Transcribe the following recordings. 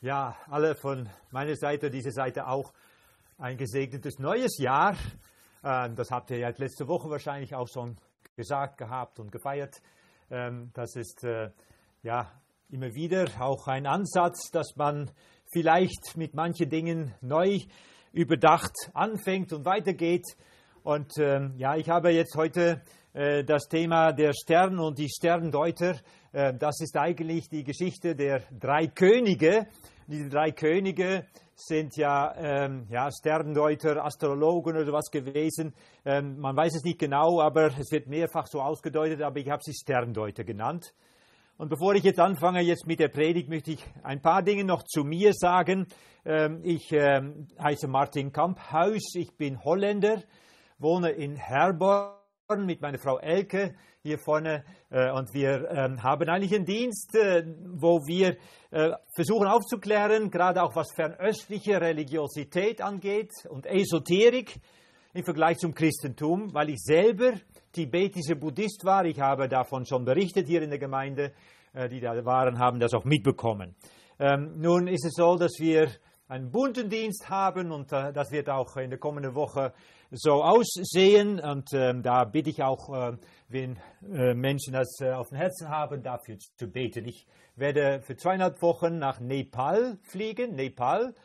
Ja, alle von meiner Seite, diese Seite auch ein gesegnetes neues Jahr. Das habt ihr ja letzte Woche wahrscheinlich auch schon gesagt gehabt und gefeiert. Das ist ja immer wieder auch ein Ansatz, dass man vielleicht mit manchen Dingen neu überdacht anfängt und weitergeht. Und ja, ich habe jetzt heute das Thema der Stern und die Sterndeuter. Das ist eigentlich die Geschichte der drei Könige. Diese drei Könige sind ja Sterndeuter, Astrologen oder was gewesen. Man weiß es nicht genau, aber es wird mehrfach so ausgedeutet, aber ich habe sie Sterndeuter genannt. Und bevor ich jetzt anfange jetzt mit der Predigt, möchte ich ein paar Dinge noch zu mir sagen. Ich heiße Martin Kamphuis, ich bin Holländer, wohne in Herborn mit meiner Frau Elke hier vorne und wir haben eigentlich einen Dienst, wo wir versuchen aufzuklären, gerade auch was fernöstliche Religiosität angeht und Esoterik im Vergleich zum Christentum, weil ich selber tibetischer Buddhist war. Ich habe davon schon berichtet hier in der Gemeinde. Die da waren, haben das auch mitbekommen. Nun ist es so, dass wir einen bunten Dienst haben und das wird auch in der kommenden Woche so aussehen. Und da bitte ich auch, wenn Menschen das auf dem Herzen haben, dafür zu beten. Ich werde für 2,5 Wochen nach Nepal fliegen. Nepal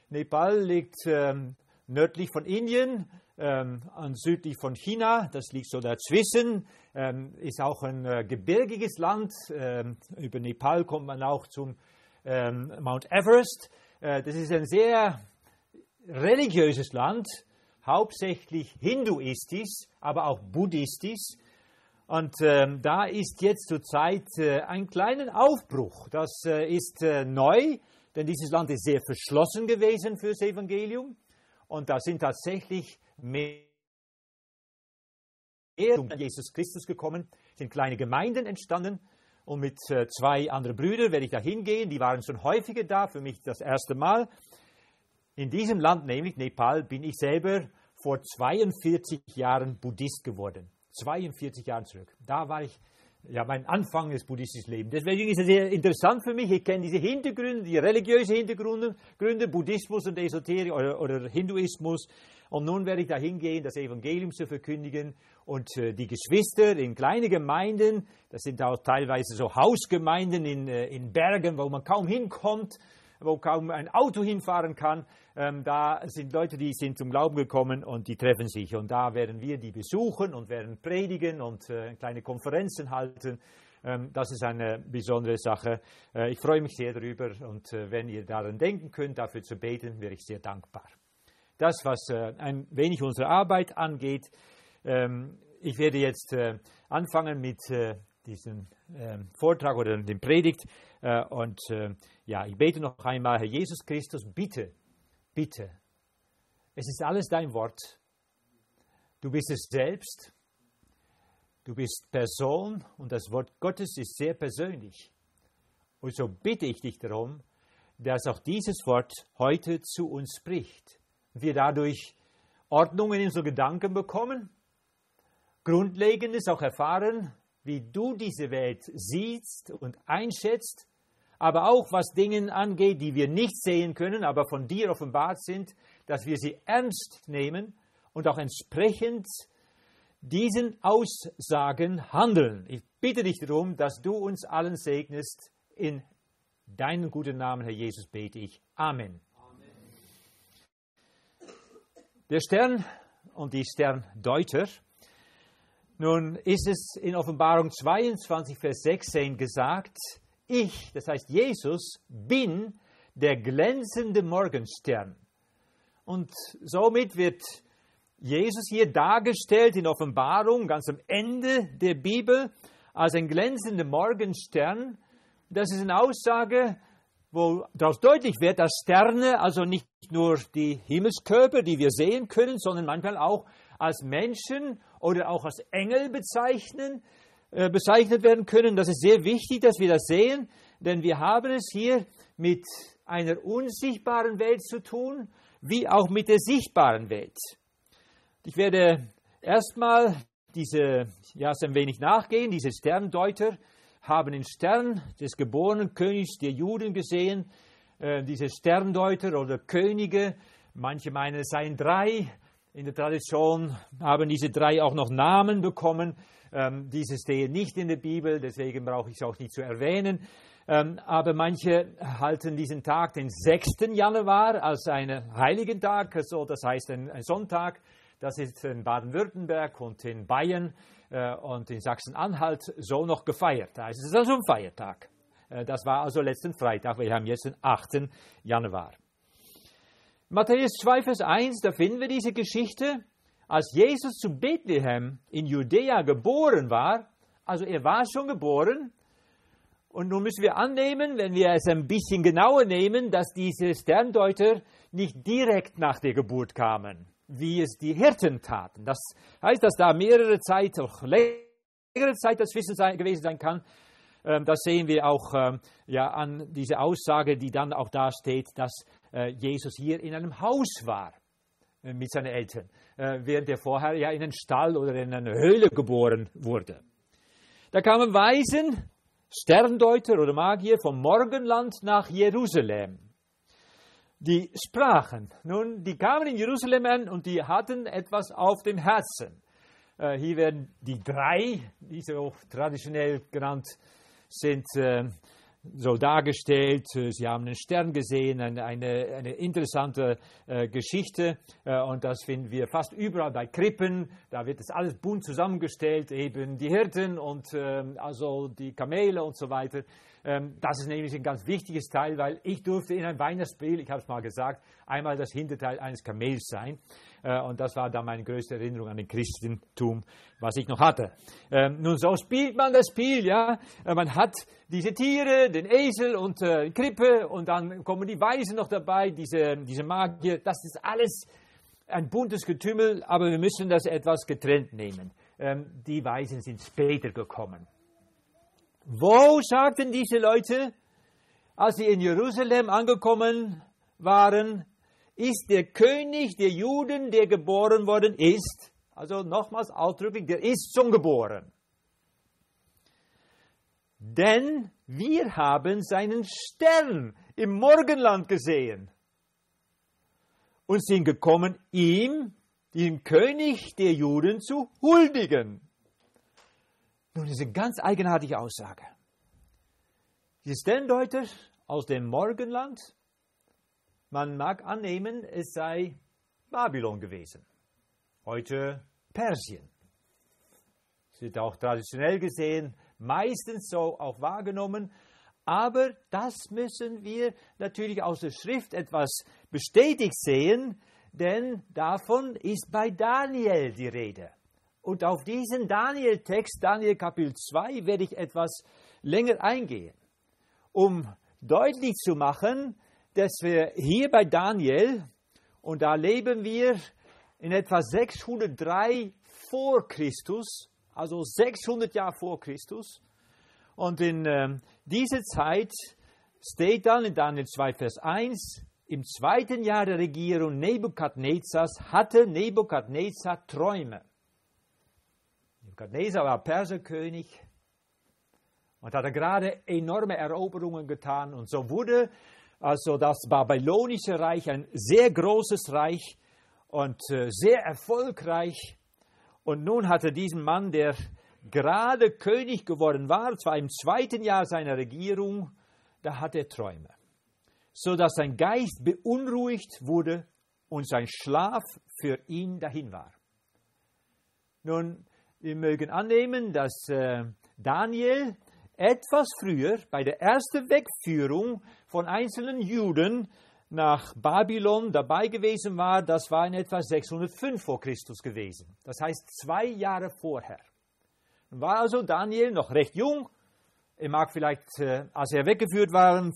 liegt nördlich von Indien und südlich von China. Das liegt so dazwischen. Ist auch ein gebirgiges Land. Über Nepal kommt man auch zum Mount Everest. Das ist ein sehr religiöses Land, hauptsächlich hinduistisch, aber auch buddhistisch. Und da ist jetzt zurzeit ein kleiner Aufbruch. Das ist neu, denn dieses Land ist sehr verschlossen gewesen für das Evangelium. Und da sind tatsächlich mehr um Jesus Christus gekommen, sind kleine Gemeinden entstanden. Und mit 2 anderen Brüdern werde ich da hingehen. Die waren schon häufiger da, für mich das erste Mal. In diesem Land, nämlich Nepal, bin ich selber vor 42 Jahren Buddhist geworden. 42 Jahre zurück. Da war ich, ja, mein Anfang des buddhistischen Lebens. Deswegen ist es sehr interessant für mich. Ich kenne diese Hintergründe, die religiösen Hintergründe, Buddhismus und Esoterik oder Hinduismus. Und nun werde ich da hingehen, das Evangelium zu verkündigen. Und die Geschwister in kleinen Gemeinden, das sind auch teilweise so Hausgemeinden in Bergen, wo man kaum hinkommt, wo kaum ein Auto hinfahren kann. Da sind Leute, die sind zum Glauben gekommen und die treffen sich. Und da werden wir die besuchen und werden predigen und kleine Konferenzen halten. Das ist eine besondere Sache. Ich freue mich sehr darüber. Und wenn ihr daran denken könnt, dafür zu beten, wäre ich sehr dankbar. Das, was ein wenig unsere Arbeit angeht. Ich werde jetzt anfangen mit diesem Vortrag oder dem Predigt. Ja, ich bete noch einmal, Herr Jesus Christus, bitte, bitte. Es ist alles dein Wort. Du bist es selbst. Du bist Person und das Wort Gottes ist sehr persönlich. Und so bitte ich dich darum, dass auch dieses Wort heute zu uns spricht. Wir dadurch Ordnung in unsere Gedanken bekommen, Grundlegendes auch erfahren, wie du diese Welt siehst und einschätzt, aber auch was Dinge angeht, die wir nicht sehen können, aber von dir offenbart sind, dass wir sie ernst nehmen und auch entsprechend diesen Aussagen handeln. Ich bitte dich darum, dass du uns allen segnest. In deinen guten Namen, Herr Jesus, bete ich. Amen. Der Stern und die Sterndeuter. Nun ist es in Offenbarung 22, Vers 16 gesagt, ich, das heißt Jesus, bin der glänzende Morgenstern. Und somit wird Jesus hier dargestellt in Offenbarung, ganz am Ende der Bibel, als ein glänzender Morgenstern. Das ist eine Aussage, wo daraus deutlich wird, dass Sterne also nicht nur die Himmelskörper, die wir sehen können, sondern manchmal auch als Menschen oder auch als Engel bezeichnet werden können. Das ist sehr wichtig, dass wir das sehen, denn wir haben es hier mit einer unsichtbaren Welt zu tun, wie auch mit der sichtbaren Welt. Ich werde erstmal ein wenig nachgehen. Diese Sterndeuter haben den Stern des geborenen Königs der Juden gesehen. diese Sterndeuter oder Könige. Manche meinen, es seien 3. In der Tradition haben diese 3 auch noch Namen bekommen. Diese stehen nicht in der Bibel, deswegen brauche ich es auch nicht zu erwähnen. Aber manche halten diesen Tag, den 6. Januar, als einen heiligen Tag, also das heißt ein Sonntag. Das ist in Baden-Württemberg und in Bayern und in Sachsen-Anhalt so noch gefeiert. Da ist es also ein Feiertag. Das war also letzten Freitag, wir haben jetzt den 8. Januar. Matthäus 2, Vers 1, da finden wir diese Geschichte, als Jesus zu Bethlehem in Judäa geboren war, also er war schon geboren, und nun müssen wir annehmen, wenn wir es ein bisschen genauer nehmen, dass diese Sterndeuter nicht direkt nach der Geburt kamen, wie es die Hirten taten. Das heißt, dass da mehrere Zeit, auch längere Zeit dazwischen gewesen sein kann. Das sehen wir auch an dieser Aussage, die dann auch da steht, dass Jesus hier in einem Haus war mit seinen Eltern, während er vorher ja in einem Stall oder in einer Höhle geboren wurde. Da kamen Weisen, Sterndeuter oder Magier vom Morgenland nach Jerusalem. Die sprachen. Nun, die kamen in Jerusalem an und die hatten etwas auf dem Herzen. Hier werden die 3, die so traditionell genannt sind, so dargestellt. Sie haben einen Stern gesehen, eine interessante Geschichte. Und das finden wir fast überall bei Krippen. Da wird das alles bunt zusammengestellt, eben die Hirten und also die Kamele und so weiter. Das ist nämlich ein ganz wichtiges Teil, weil ich durfte in einem Weihnachtsspiel, ich habe es mal gesagt, einmal das Hinterteil eines Kamels sein. Und das war dann meine größte Erinnerung an den Christentum, was ich noch hatte. Nun, so spielt man das Spiel, ja. Man hat diese Tiere, den Esel und die Krippe und dann kommen die Weisen noch dabei, diese Magier. Das ist alles ein buntes Getümmel, aber wir müssen das etwas getrennt nehmen. Die Weisen sind später gekommen. Wo, sagten diese Leute, als sie in Jerusalem angekommen waren, ist der König der Juden, der geboren worden ist, also nochmals ausdrücklich, der ist schon geboren. Denn wir haben seinen Stern im Morgenland gesehen und sind gekommen, ihm, dem König der Juden, zu huldigen. Nun, das ist eine ganz eigenartige Aussage. Die Sterndeuter aus dem Morgenland, man mag annehmen, es sei Babylon gewesen. Heute Persien. Das wird auch traditionell gesehen, meistens so auch wahrgenommen. Aber das müssen wir natürlich aus der Schrift etwas bestätigt sehen, denn davon ist bei Daniel die Rede. Und auf diesen Daniel-Text, Daniel Kapitel 2, werde ich etwas länger eingehen, um deutlich zu machen, dass wir hier bei Daniel, und da leben wir in etwa 603 vor Christus, also 600 Jahre vor Christus, und in dieser Zeit steht dann in Daniel 2, Vers 1, im 2. Jahr der Regierung Nebukadnezars hatte Nebukadnezar Träume. Nebukadnezar war Perserkönig und hatte gerade enorme Eroberungen getan. Und so wurde also das babylonische Reich ein sehr großes Reich und sehr erfolgreich. Und nun hatte diesen Mann, der gerade König geworden war, zwar im 2. Jahr seiner Regierung, da hatte er Träume, sodass sein Geist beunruhigt wurde und sein Schlaf für ihn dahin war. Nun, wir mögen annehmen, dass Daniel etwas früher bei der ersten Wegführung von einzelnen Juden nach Babylon dabei gewesen war. Das war in etwa 605 vor Christus gewesen. Das heißt 2 Jahre vorher. War also Daniel noch recht jung. Er mag vielleicht, als er weggeführt war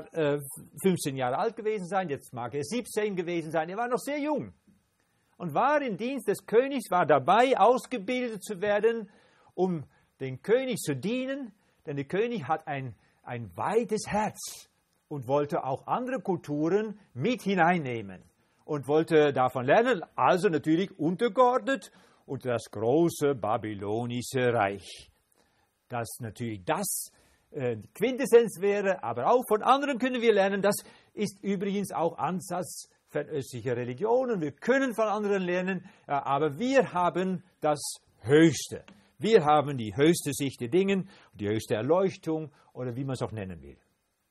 15 Jahre alt gewesen sein. Jetzt mag er 17 gewesen sein. Er war noch sehr jung. Und war im Dienst des Königs, war dabei, ausgebildet zu werden, um den König zu dienen. Denn der König hat ein weites Herz und wollte auch andere Kulturen mit hineinnehmen und wollte davon lernen, also natürlich untergeordnet unter das große babylonische Reich, das natürlich das die Quintessenz wäre, aber auch von anderen können wir lernen. Das ist übrigens auch Ansatz fernöstlicher Religionen. Wir können von anderen lernen, aber wir haben das Höchste. Wir haben die höchste Sicht der Dinge, die höchste Erleuchtung oder wie man es auch nennen will.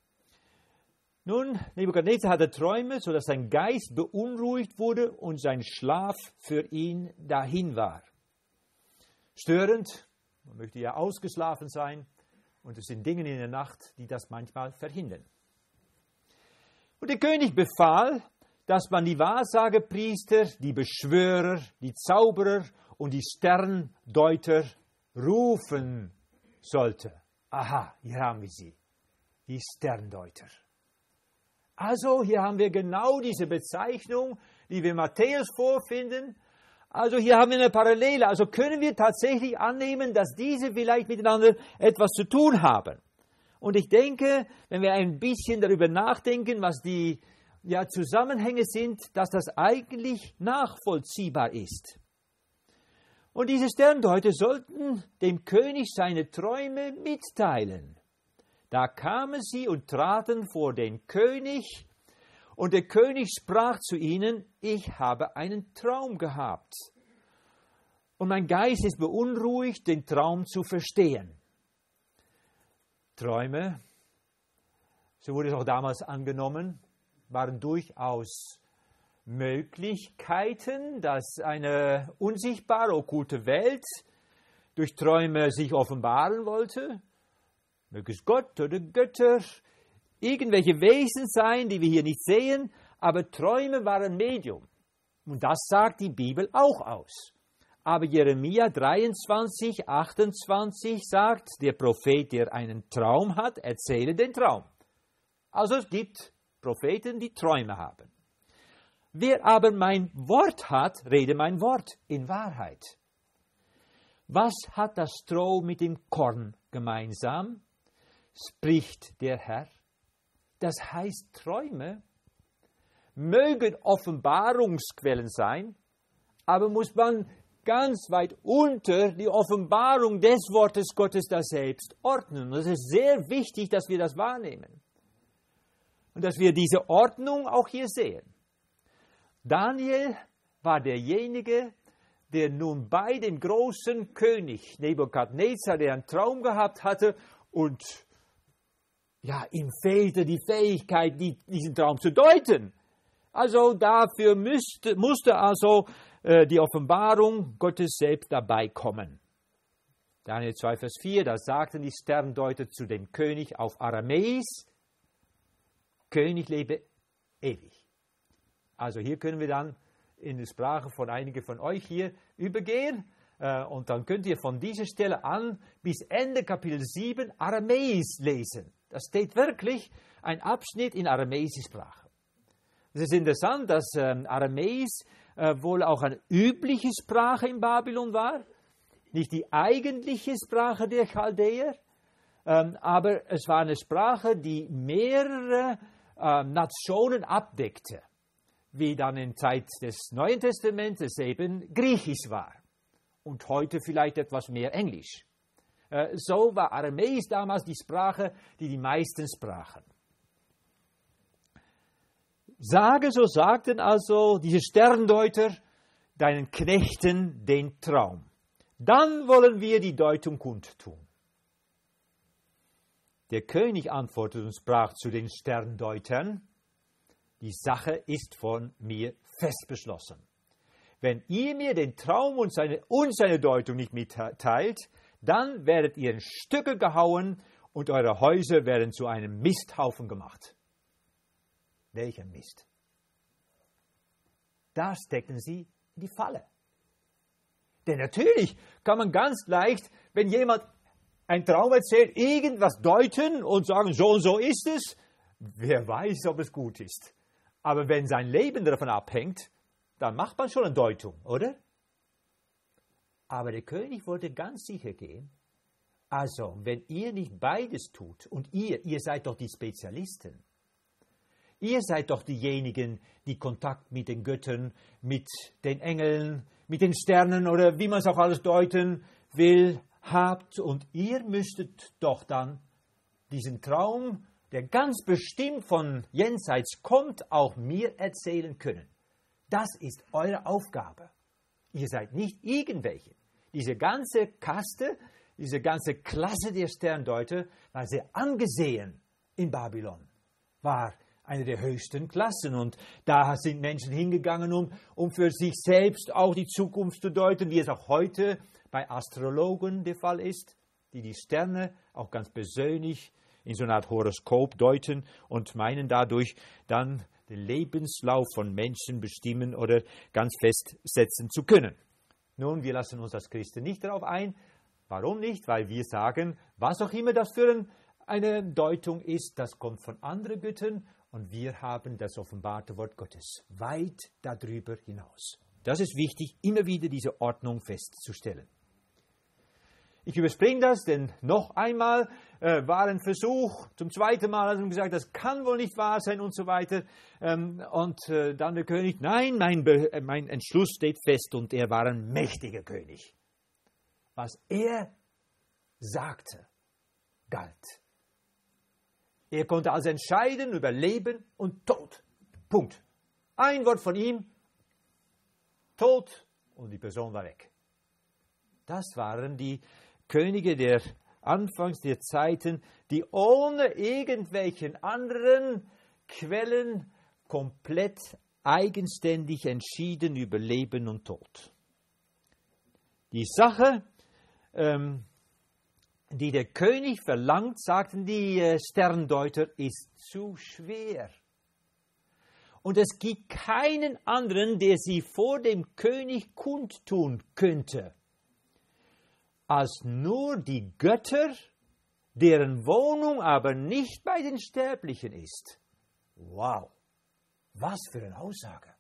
Nun, Nebukadnezar hatte Träume, sodass sein Geist beunruhigt wurde und sein Schlaf für ihn dahin war. Störend, man möchte ja ausgeschlafen sein und es sind Dinge in der Nacht, die das manchmal verhindern. Und der König befahl, dass man die Wahrsagepriester, die Beschwörer, die Zauberer und die Sterndeuter rufen sollte. Aha, hier haben wir sie, die Sterndeuter. Also hier haben wir genau diese Bezeichnung, die wir Matthäus vorfinden. Also hier haben wir eine Parallele. Also können wir tatsächlich annehmen, dass diese vielleicht miteinander etwas zu tun haben. Und ich denke, wenn wir ein bisschen darüber nachdenken, was die Zusammenhänge sind, dass das eigentlich nachvollziehbar ist. Und diese Sterndeuter sollten dem König seine Träume mitteilen. Da kamen sie und traten vor den König, und der König sprach zu ihnen, ich habe einen Traum gehabt. Und mein Geist ist beunruhigt, den Traum zu verstehen. Träume, so wurde es auch damals angenommen, waren durchaus Möglichkeiten, dass eine unsichtbare, okkulte Welt durch Träume sich offenbaren wollte. Möge es Gott oder Götter, irgendwelche Wesen sein, die wir hier nicht sehen, aber Träume waren Medium. Und das sagt die Bibel auch aus. Aber Jeremia 23, 28 sagt, der Prophet, der einen Traum hat, erzähle den Traum. Also es gibt Propheten, die Träume haben. Wer aber mein Wort hat, rede mein Wort in Wahrheit. Was hat das Stroh mit dem Korn gemeinsam? Spricht der Herr. Das heißt, Träume mögen Offenbarungsquellen sein, aber muss man ganz weit unter die Offenbarung des Wortes Gottes da selbst ordnen. Und es ist sehr wichtig, dass wir das wahrnehmen. Und dass wir diese Ordnung auch hier sehen. Daniel war derjenige, der nun bei dem großen König Nebukadnezar, der einen Traum gehabt hatte und ihm fehlte die Fähigkeit, diesen Traum zu deuten. Also dafür musste also die Offenbarung Gottes selbst dabei kommen. Daniel 2, Vers 4, da sagten die Sterndeuter zu dem König auf Aramäisch, König lebe ewig. Also hier können wir dann in die Sprache von einigen von euch hier übergehen. Und dann könnt ihr von dieser Stelle an bis Ende Kapitel 7 Aramäisch lesen. Das steht wirklich ein Abschnitt in aramäischer Sprache. Es ist interessant, dass Aramäisch wohl auch eine übliche Sprache in Babylon war. Nicht die eigentliche Sprache der Chaldäer, aber es war eine Sprache, die mehrere Nationen abdeckte. Wie dann in Zeit des Neuen Testamentes eben Griechisch war. Und heute vielleicht etwas mehr Englisch. So war Aramäisch damals die Sprache, die meisten sprachen. So sagten also diese Sterndeuter deinen Knechten den Traum. Dann wollen wir die Deutung kundtun. Der König antwortete und sprach zu den Sterndeutern, die Sache ist von mir fest beschlossen. Wenn ihr mir den Traum und seine Deutung nicht mitteilt, dann werdet ihr in Stücke gehauen und eure Häuser werden zu einem Misthaufen gemacht. Welcher Mist? Da stecken sie in die Falle. Denn natürlich kann man ganz leicht, wenn jemand einen Traum erzählt, irgendwas deuten und sagen, so und so ist es. Wer weiß, ob es gut ist. Aber wenn sein Leben davon abhängt, dann macht man schon eine Deutung, oder? Aber der König wollte ganz sicher gehen. Also, wenn ihr nicht beides tut, und ihr seid doch die Spezialisten. Ihr seid doch diejenigen, die Kontakt mit den Göttern, mit den Engeln, mit den Sternen oder wie man es auch alles deuten will, habt. Und ihr müsstet doch dann diesen Traum, der ganz bestimmt von jenseits kommt, auch mir erzählen können. Das ist eure Aufgabe. Ihr seid nicht irgendwelche. Diese ganze Kaste, diese ganze Klasse der Sterndeuter war sehr angesehen in Babylon, war eine der höchsten Klassen. Und da sind Menschen hingegangen, um für sich selbst auch die Zukunft zu deuten, wie es auch heute bei Astrologen der Fall ist, die die Sterne auch ganz persönlich in so einer Art Horoskop deuten und meinen dadurch dann den Lebenslauf von Menschen bestimmen oder ganz festsetzen zu können. Nun, wir lassen uns als Christen nicht darauf ein. Warum nicht? Weil wir sagen, was auch immer das für eine Deutung ist, das kommt von anderen Göttern und wir haben das offenbarte Wort Gottes weit darüber hinaus. Das ist wichtig, immer wieder diese Ordnung festzustellen. Ich überspringe das, denn noch einmal war ein Versuch, zum zweiten Mal hat er gesagt, das kann wohl nicht wahr sein und so weiter. Dann der König, nein, mein Entschluss steht fest und er war ein mächtiger König. Was er sagte, galt. Er konnte also entscheiden über Leben und Tod. Punkt. Ein Wort von ihm, Tod und die Person war weg. Das waren die Könige der Anfangs der Zeiten, die ohne irgendwelchen anderen Quellen komplett eigenständig entschieden über Leben und Tod. Die Sache, die der König verlangt, sagten die Sterndeuter, ist zu schwer. Und es gibt keinen anderen, der sie vor dem König kundtun könnte, als nur die Götter, deren Wohnung aber nicht bei den Sterblichen ist. Wow, was für eine Aussage.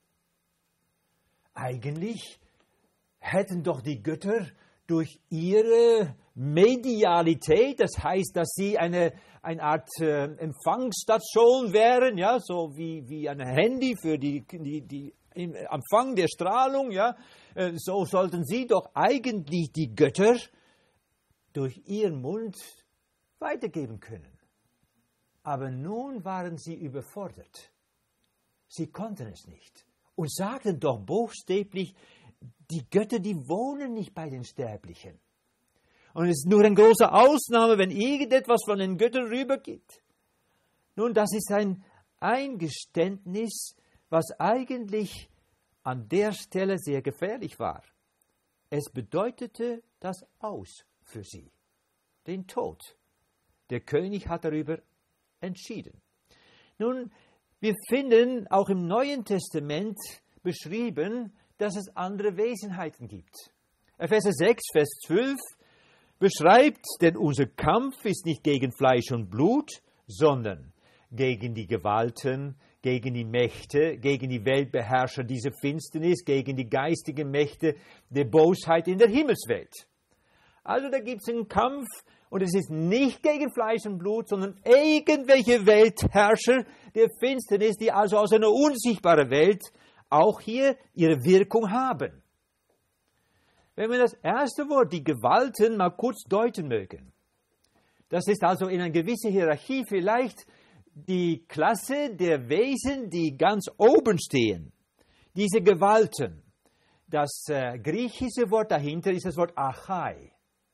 Eigentlich hätten doch die Götter durch ihre Medialität, das heißt, dass sie eine Art Empfangsstation wären, ja, so wie ein Handy für die Empfang der Strahlung, ja, so sollten sie doch eigentlich die Götter durch ihren Mund weitergeben können. Aber nun waren sie überfordert. Sie konnten es nicht und sagten doch buchstäblich, die Götter, die wohnen nicht bei den Sterblichen. Und es ist nur eine große Ausnahme, wenn irgendetwas von den Göttern rübergeht. Nun, das ist ein Eingeständnis, was eigentlich an der Stelle sehr gefährlich war. Es bedeutete das Aus für sie, den Tod. Der König hat darüber entschieden. Nun, wir finden auch im Neuen Testament beschrieben, dass es andere Wesenheiten gibt. Epheser 6, Vers 12 beschreibt, denn unser Kampf ist nicht gegen Fleisch und Blut, sondern gegen die Gewalten, gegen die Mächte, gegen die Weltbeherrscher dieser Finsternis, gegen die geistigen Mächte der Bosheit in der Himmelswelt. Also da gibt es einen Kampf und es ist nicht gegen Fleisch und Blut, sondern irgendwelche Weltherrscher der Finsternis, die also aus einer unsichtbaren Welt auch hier ihre Wirkung haben. Wenn wir das erste Wort, die Gewalten, mal kurz deuten mögen. Das ist also in einer gewissen Hierarchie vielleicht die Klasse der Wesen, die ganz oben stehen. Diese Gewalten. Das griechische Wort dahinter ist das Wort Archai.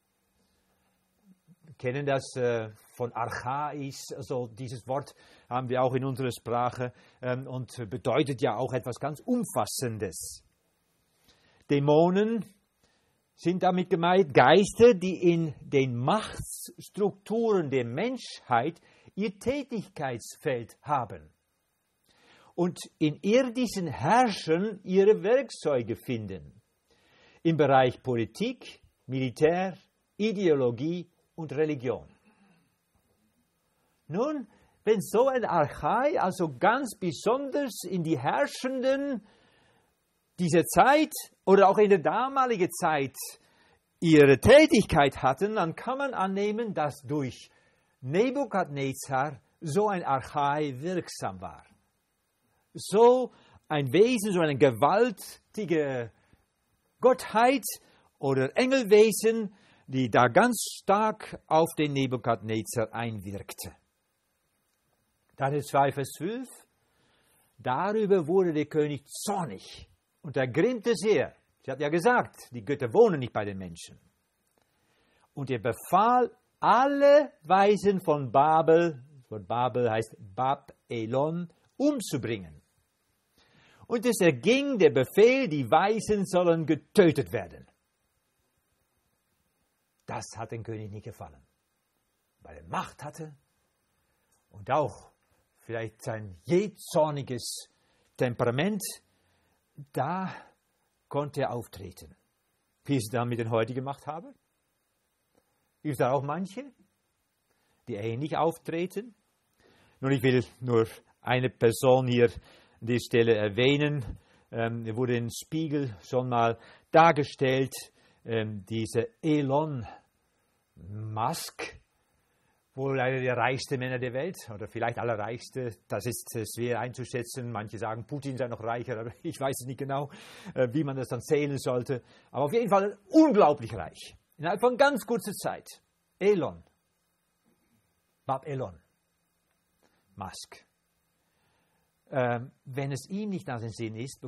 Wir kennen das von Archais, also dieses Wort haben wir auch in unserer Sprache und bedeutet ja auch etwas ganz Umfassendes. Dämonen sind damit gemeint Geister, die in den Machtstrukturen der Menschheit ihr Tätigkeitsfeld haben und in irdischen Herrschern ihre Werkzeuge finden. Im Bereich Politik, Militär, Ideologie und Religion. Nun, wenn so ein Archai also ganz besonders in die Herrschenden dieser Zeit oder auch in der damaligen Zeit ihre Tätigkeit hatten, dann kann man annehmen, dass durch Nebukadnezar so ein Archai wirksam war. So ein Wesen, so eine gewaltige Gottheit oder Engelwesen, die da ganz stark auf den Nebukadnezar einwirkte. Daniel 2, Vers 12. Darüber wurde der König zornig und ergrimmte sehr. Sie hat ja gesagt, die Götter wohnen nicht bei den Menschen. Und er befahl, alle Weisen von Babel, das Wort Babel heißt Bab-Elon, umzubringen. Und es erging der Befehl, die Weisen sollen getötet werden. Das hat dem König nicht gefallen, weil er Macht hatte und auch vielleicht sein jähzorniges Temperament, da konnte er auftreten. Wie ich es dann mit den heutigen Macht habe? Gibt es da auch manche, die ähnlich auftreten? Nun, ich will nur eine Person hier an dieser Stelle erwähnen. Er wurde im Spiegel schon mal dargestellt, dieser Elon Musk, wohl einer der reichsten Männer der Welt oder vielleicht allerreichste. Das ist schwer einzuschätzen. Manche sagen, Putin sei noch reicher, aber ich weiß es nicht genau, wie man das dann zählen sollte. Aber auf jeden Fall unglaublich reich. Innerhalb von ganz kurzer Zeit. Elon. Bab Elon. Musk. Wenn es ihm nicht nach dem Sinn ist,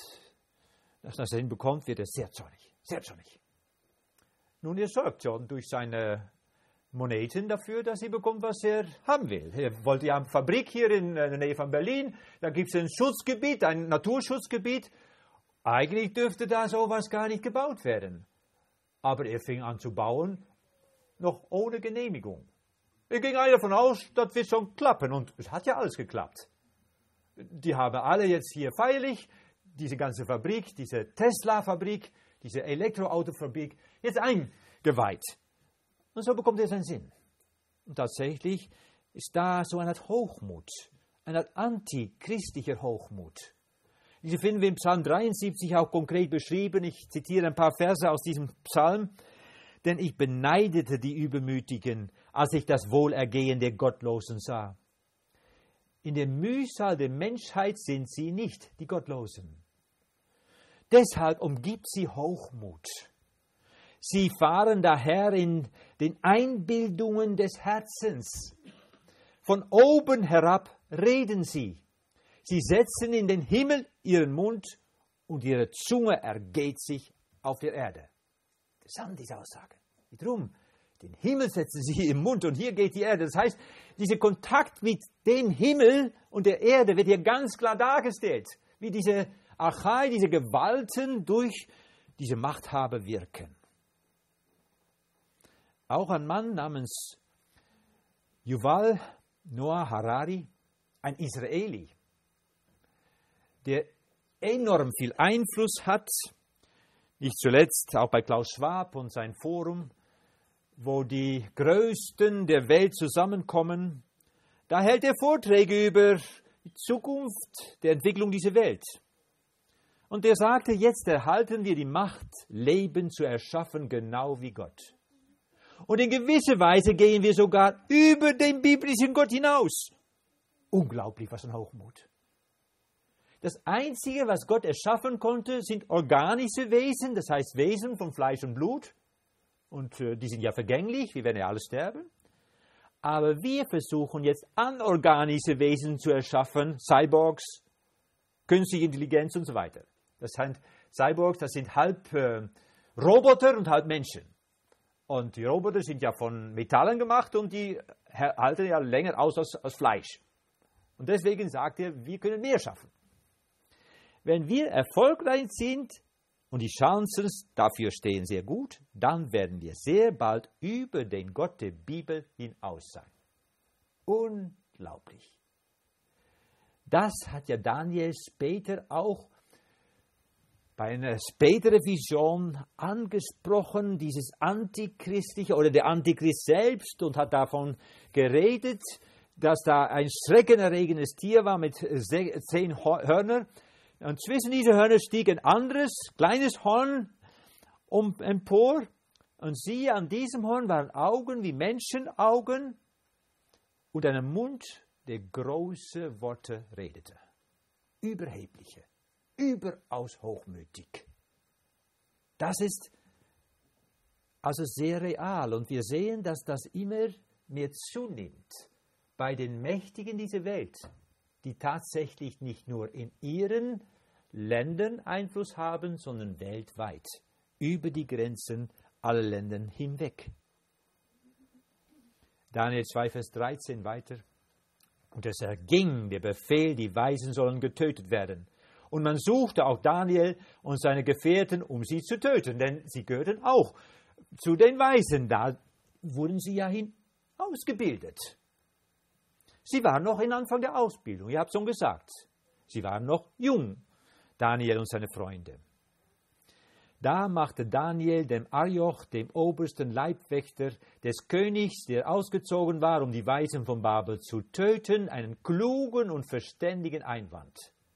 wird er sehr zornig. Sehr zornig. Nun, er sorgt schon durch seine Moneten dafür, dass er bekommt, was er haben will. Er wollte ja eine Fabrik hier in der Nähe von Berlin. Da gibt es ein Schutzgebiet, ein Naturschutzgebiet. Eigentlich dürfte da sowas gar nicht gebaut werden. Aber er fing an zu bauen, noch ohne Genehmigung. Er ging alle davon aus, das wird schon klappen. Und es hat ja alles geklappt. Die haben alle jetzt hier feierlich diese ganze Fabrik, diese Tesla-Fabrik, diese Elektroautofabrik jetzt eingeweiht. Und so bekommt er seinen Sinn. Und tatsächlich ist da so eine Art Hochmut, eine Art antichristlicher Hochmut. Diese finden wir im Psalm 73 auch konkret beschrieben. Ich zitiere ein paar Verse aus diesem Psalm. Denn ich beneidete die Übermütigen, als ich das Wohlergehen der Gottlosen sah. In der Mühsal der Menschheit sind sie nicht, die Gottlosen. Deshalb umgibt sie Hochmut. Sie fahren daher in den Einbildungen des Herzens. Von oben herab reden sie. Sie setzen in den Himmel ihren Mund und ihre Zunge ergeht sich auf der Erde. Interessant, diese Aussage. Drum, den Himmel setzen sie im Mund und hier geht die Erde. Das heißt, dieser Kontakt mit dem Himmel und der Erde wird hier ganz klar dargestellt, wie diese Archai, diese Gewalten durch diese Machthaber wirken. Auch ein Mann namens Yuval Noah Harari, ein Israeli, der enorm viel Einfluss hat, nicht zuletzt auch bei Klaus Schwab und sein Forum, wo die Größten der Welt zusammenkommen. Da hält er Vorträge über die Zukunft der Entwicklung dieser Welt. Und er sagte, jetzt erhalten wir die Macht, Leben zu erschaffen, genau wie Gott. Und in gewisser Weise gehen wir sogar über den biblischen Gott hinaus. Unglaublich, was ein Hochmut. Das Einzige, was Gott erschaffen konnte, sind organische Wesen, das heißt Wesen von Fleisch und Blut. Und die sind ja vergänglich, wir werden ja alle sterben. Aber wir versuchen jetzt anorganische Wesen zu erschaffen, Cyborgs, künstliche Intelligenz und so weiter. Das sind Cyborgs, das sind halb Roboter und halb Menschen. Und die Roboter sind ja von Metallen gemacht und die halten ja länger aus als Fleisch. Und deswegen sagt er, wir können mehr schaffen. Wenn wir erfolgreich sind und die Chancen dafür stehen sehr gut, dann werden wir sehr bald über den Gott der Bibel hinaus sein. Unglaublich. Das hat ja Daniel später auch bei einer späteren Vision angesprochen, dieses Antichristliche oder der Antichrist selbst, und hat davon geredet, dass da ein schreckenerregendes Tier war mit 10 Hörnern. Und zwischen diese Hörner stieg ein anderes, kleines Horn empor. Und siehe, an diesem Horn waren Augen wie Menschenaugen und einen Mund, der große Worte redete. Überhebliche, überaus hochmütig. Das ist also sehr real. Und wir sehen, dass das immer mehr zunimmt bei den Mächtigen dieser Welt, die tatsächlich nicht nur in ihren Ländern Einfluss haben, sondern weltweit, über die Grenzen aller Länder hinweg. Daniel 2, Vers 13 weiter. Und es erging der Befehl, die Weisen sollen getötet werden. Und man suchte auch Daniel und seine Gefährten, um sie zu töten, denn sie gehörten auch zu den Weisen. Da wurden sie ja ausgebildet. Sie waren noch in Anfang der Ausbildung, ich habe es schon gesagt. Sie waren noch jung, Daniel und seine Freunde. Da machte Daniel dem Arioch, dem obersten Leibwächter des Königs, der ausgezogen war, um die Weisen von Babel zu töten, einen klugen und verständigen Einwand.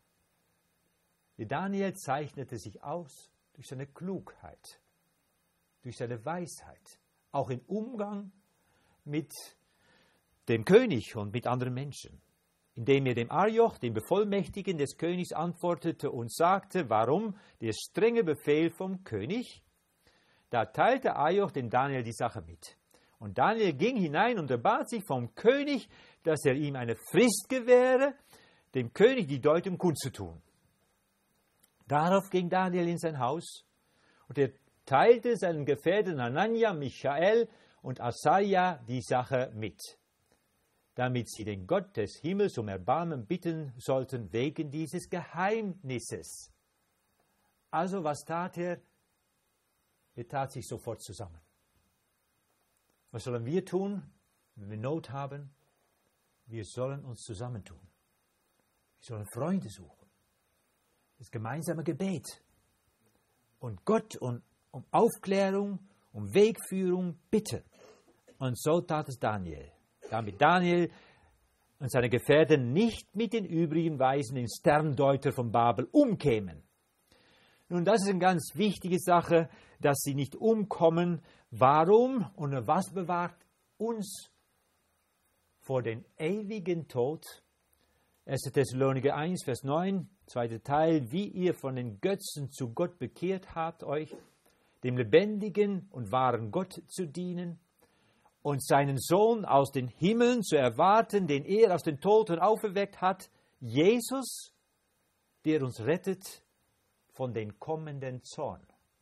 Daniel zeichnete sich aus durch seine Klugheit, durch seine Weisheit, auch im Umgang mit dem König und mit anderen Menschen, indem er dem Arioch, dem Bevollmächtigten des Königs, antwortete und sagte, warum der strenge Befehl vom König. Da teilte Arioch dem Daniel die Sache mit. Und Daniel ging hinein und erbat sich vom König, dass er ihm eine Frist gewähre, dem König die Deutung kundzutun. Darauf ging Daniel in sein Haus und er teilte seinen Gefährten Hanania, Michael und Asaja die Sache mit, damit sie den Gott des Himmels um Erbarmen bitten sollten wegen dieses Geheimnisses. Also was tat er? Er tat sich sofort zusammen. Was sollen wir tun, wenn wir Not haben? Wir sollen uns zusammentun. Wir sollen Freunde suchen. Das gemeinsame Gebet. Und Gott um Aufklärung, um Wegführung bitten. Und so tat es Daniel. Damit Daniel und seine Gefährten nicht mit den übrigen Weisen in Sterndeuter von Babel umkämen. Nun, das ist eine ganz wichtige Sache, dass sie nicht umkommen. Warum und was bewahrt uns vor dem ewigen Tod? 1. Thessaloniker 1, Vers 9, zweiter Teil. Wie ihr von den Götzen zu Gott bekehrt habt, euch dem lebendigen und wahren Gott zu dienen und seinen Sohn aus den Himmeln zu erwarten, den er aus den Toten auferweckt hat, Jesus, der uns rettet von dem kommenden Zorn.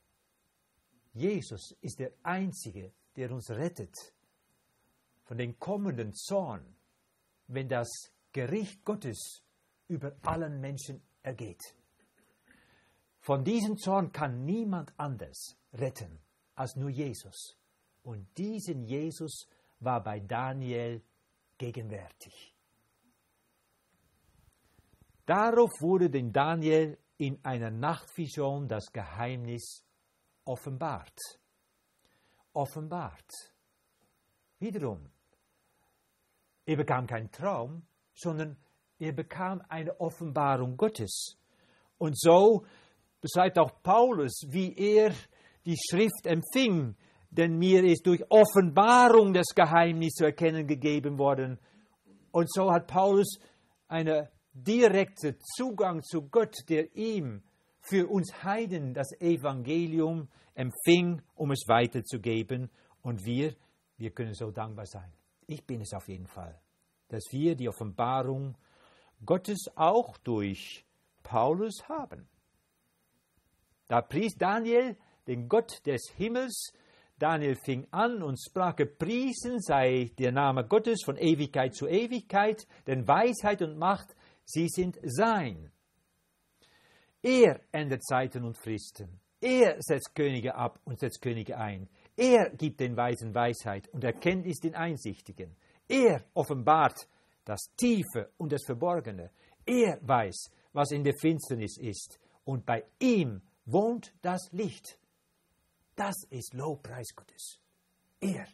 Jesus ist der Einzige, der uns rettet von dem kommenden Zorn, wenn das Gericht Gottes über allen Menschen ergeht. Von diesem Zorn kann niemand anders retten als nur Jesus. Und diesen Jesus war bei Daniel gegenwärtig. Darauf wurde dem Daniel in einer Nachtvision das Geheimnis offenbart. Offenbart. Wiederum, er bekam keinen Traum, sondern er bekam eine Offenbarung Gottes. Und so beschreibt auch Paulus, wie er die Schrift empfing. Denn mir ist durch Offenbarung das Geheimnis zu erkennen gegeben worden. Und so hat Paulus einen direkten Zugang zu Gott, der ihm für uns Heiden das Evangelium empfing, um es weiterzugeben. Und wir können so dankbar sein. Ich bin es auf jeden Fall, dass wir die Offenbarung Gottes auch durch Paulus haben. Da pries Daniel den Gott des Himmels. Daniel fing an und sprach, gepriesen sei der Name Gottes von Ewigkeit zu Ewigkeit, denn Weisheit und Macht, sie sind sein. Er ändert Zeiten und Fristen. Er setzt Könige ab und setzt Könige ein. Er gibt den Weisen Weisheit und Erkenntnis den Einsichtigen. Er offenbart das Tiefe und das Verborgene. Er weiß, was in der Finsternis ist. Und bei ihm wohnt das Licht. Das ist Lobpreis Gottes. Er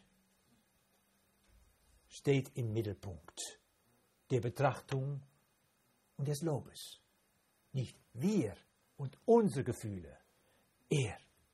steht im Mittelpunkt der Betrachtung und des Lobes. Nicht wir und unsere Gefühle. Er.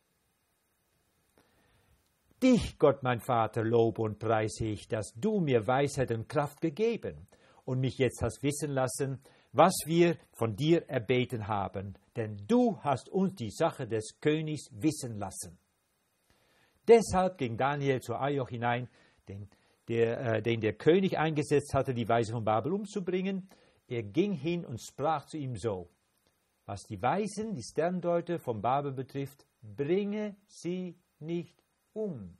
Dich, Gott, mein Vater, lobe und preise ich, dass du mir Weisheit und Kraft gegeben und mich jetzt hast wissen lassen, was wir von dir erbeten haben. Denn du hast uns die Sache des Königs wissen lassen. Deshalb ging Daniel zu Arioch hinein, den der König eingesetzt hatte, die Weise von Babel umzubringen. Er ging hin und sprach zu ihm so: Was die Weisen, die Sterndeuter von Babel betrifft, bringe sie nicht um.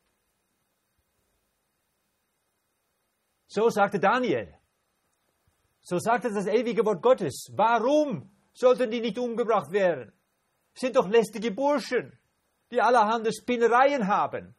So sagte Daniel. So sagte das ewige Wort Gottes. Warum sollten die nicht umgebracht werden? Sind doch lästige Burschen, die allerhand Spinnereien haben.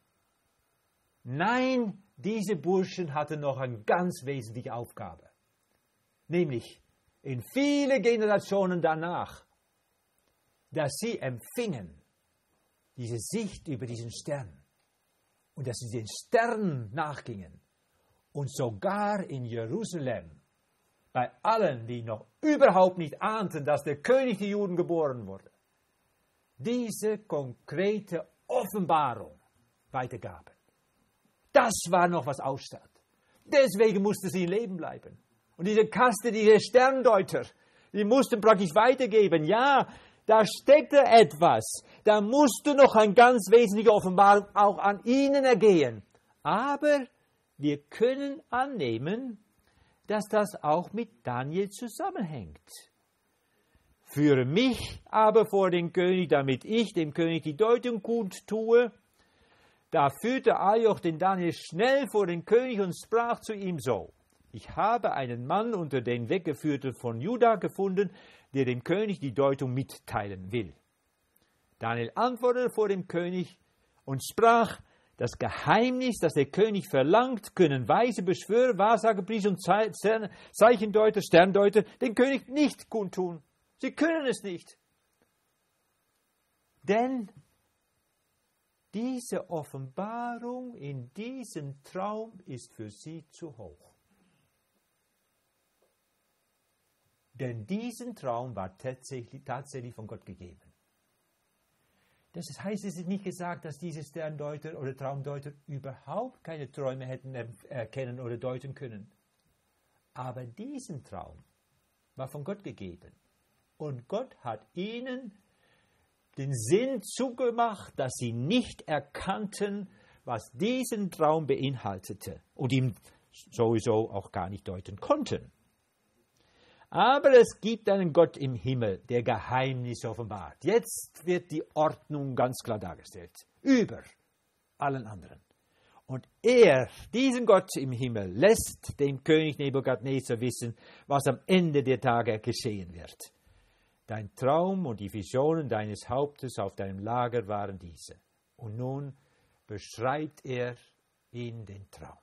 Nein, diese Burschen hatten noch eine ganz wesentliche Aufgabe. Nämlich in viele Generationen danach, dass sie empfingen diese Sicht über diesen Stern und dass sie den Sternen nachgingen und sogar in Jerusalem bei allen, die noch überhaupt nicht ahnten, dass der König der Juden geboren wurde, diese konkrete Offenbarung weitergaben. Das war noch was ausstand. Deswegen musste sie im Leben bleiben. Und diese Kaste, diese Sterndeuter, die mussten praktisch weitergeben. Ja, da steckte etwas. Da musste noch eine ganz wesentliche Offenbarung auch an ihnen ergehen. Aber wir können annehmen, dass das auch mit Daniel zusammenhängt. Führe mich aber vor den König, damit ich dem König die Deutung kundtue. Da führte Arioch den Daniel schnell vor den König und sprach zu ihm so: Ich habe einen Mann unter den Weggeführten von Juda gefunden, der dem König die Deutung mitteilen will. Daniel antwortete vor dem König und sprach: Das Geheimnis, das der König verlangt, können Weise, Beschwörer, Wahrsager, Priester und Zeichendeuter, Sterndeuter den König nicht kundtun. Sie können es nicht. Denn diese Offenbarung in diesem Traum ist für sie zu hoch. Denn diesen Traum war tatsächlich von Gott gegeben. Das heißt, es ist nicht gesagt, dass diese Sterndeuter oder Traumdeuter überhaupt keine Träume hätten erkennen oder deuten können. Aber diesen Traum war von Gott gegeben. Und Gott hat ihnen den Sinn zugemacht, dass sie nicht erkannten, was diesen Traum beinhaltete und ihn sowieso auch gar nicht deuten konnten. Aber es gibt einen Gott im Himmel, der Geheimnisse offenbart. Jetzt wird die Ordnung ganz klar dargestellt, über allen anderen. Und diesen Gott im Himmel, lässt dem König Nebukadnezar wissen, was am Ende der Tage geschehen wird. Dein Traum und die Visionen deines Hauptes auf deinem Lager waren diese. Und nun beschreibt er in den Traum.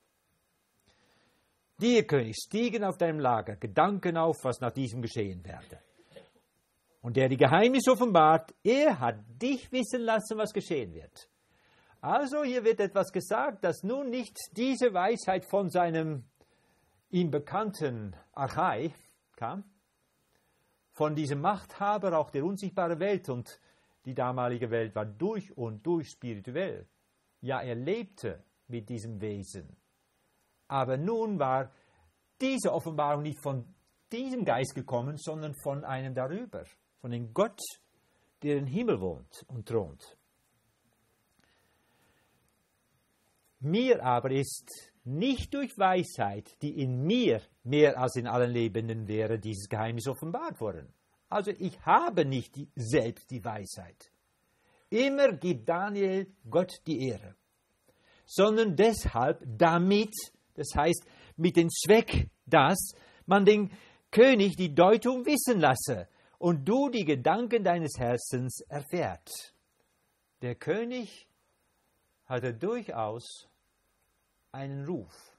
Dir, König, stiegen auf deinem Lager Gedanken auf, was nach diesem geschehen werde. Und der die Geheimnisse offenbart, er hat dich wissen lassen, was geschehen wird. Also hier wird etwas gesagt, dass nun nicht diese Weisheit von seinem ihm bekannten Archai kam, von diesem Machthaber auch der unsichtbaren Welt, und die damalige Welt war durch und durch spirituell. Ja, er lebte mit diesem Wesen. Aber nun war diese Offenbarung nicht von diesem Geist gekommen, sondern von einem darüber, von dem Gott, der im Himmel wohnt und thront. Mir aber ist nicht durch Weisheit, die in mir mehr als in allen Lebenden wäre, dieses Geheimnis offenbart worden. Also ich habe nicht selbst die Weisheit. Immer gibt Daniel Gott die Ehre. Sondern deshalb, damit, das heißt mit dem Zweck, dass man den König die Deutung wissen lasse und du die Gedanken deines Herzens erfährt. Der König hatte durchaus einen Ruf.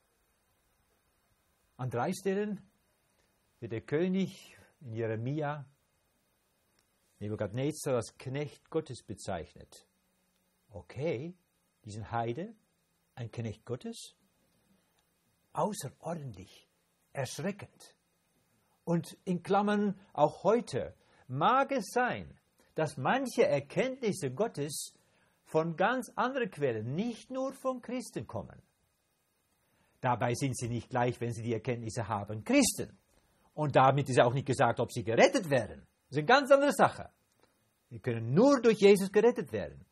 An 3 Stellen wird der König in Jeremia Nebukadnezar als Knecht Gottes bezeichnet. Okay, diesen Heide, ein Knecht Gottes, außerordentlich, erschreckend. Und in Klammern auch heute mag es sein, dass manche Erkenntnisse Gottes von ganz anderen Quellen, nicht nur von Christen kommen. Dabei sind sie nicht gleich, wenn sie die Erkenntnisse haben, Christen. Und damit ist auch nicht gesagt, ob sie gerettet werden. Das ist eine ganz andere Sache. Wir können nur durch Jesus gerettet werden.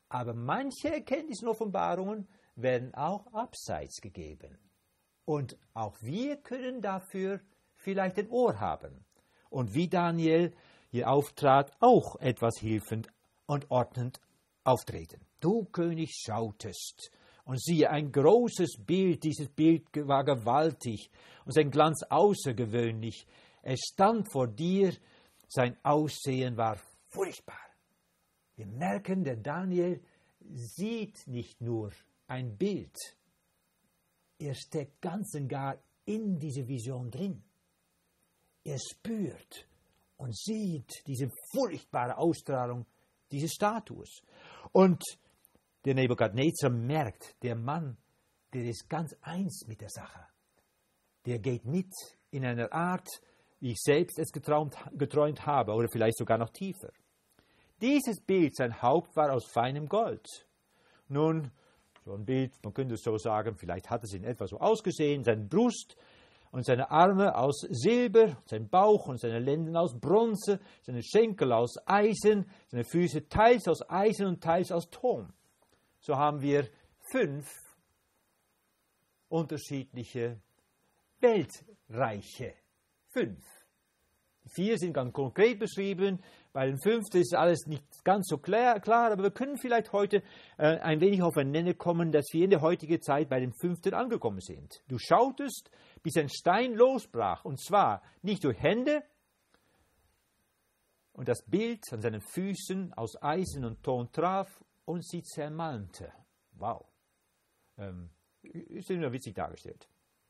Aber manche Erkenntnisse und Offenbarungen werden auch abseits gegeben. Und auch wir können dafür vielleicht ein Ohr haben. Und wie Daniel hier auftrat, auch etwas hilfend und ordnend auftreten. Du, König, schautest. Und siehe, ein großes Bild, dieses Bild war gewaltig und sein Glanz außergewöhnlich. Es stand vor dir, sein Aussehen war furchtbar. Wir merken, der Daniel sieht nicht nur ein Bild, er steckt ganz und gar in diese Vision drin. Er spürt und sieht diese furchtbare Ausstrahlung dieses Statues. Und der Nebukadnezar merkt, der Mann, der ist ganz eins mit der Sache. Der geht mit in einer Art, wie ich selbst es geträumt habe, oder vielleicht sogar noch tiefer. Dieses Bild, sein Haupt war aus feinem Gold. Nun, so ein Bild, man könnte es so sagen, vielleicht hat es in etwa so ausgesehen, seine Brust und seine Arme aus Silber, sein Bauch und seine Lenden aus Bronze, seine Schenkel aus Eisen, seine Füße teils aus Eisen und teils aus Ton. So haben wir 5 unterschiedliche Weltreiche. 5. 4 sind ganz konkret beschrieben, bei den 5 ist alles nicht ganz so klar, aber wir können vielleicht heute ein wenig auf ein Nenner kommen, dass wir in der heutigen Zeit bei den 5. angekommen sind. Du schautest, bis ein Stein losbrach, und zwar nicht durch Hände, und das Bild an seinen Füßen aus Eisen und Ton traf und sie zermalmte. Wow. Ist immer witzig dargestellt.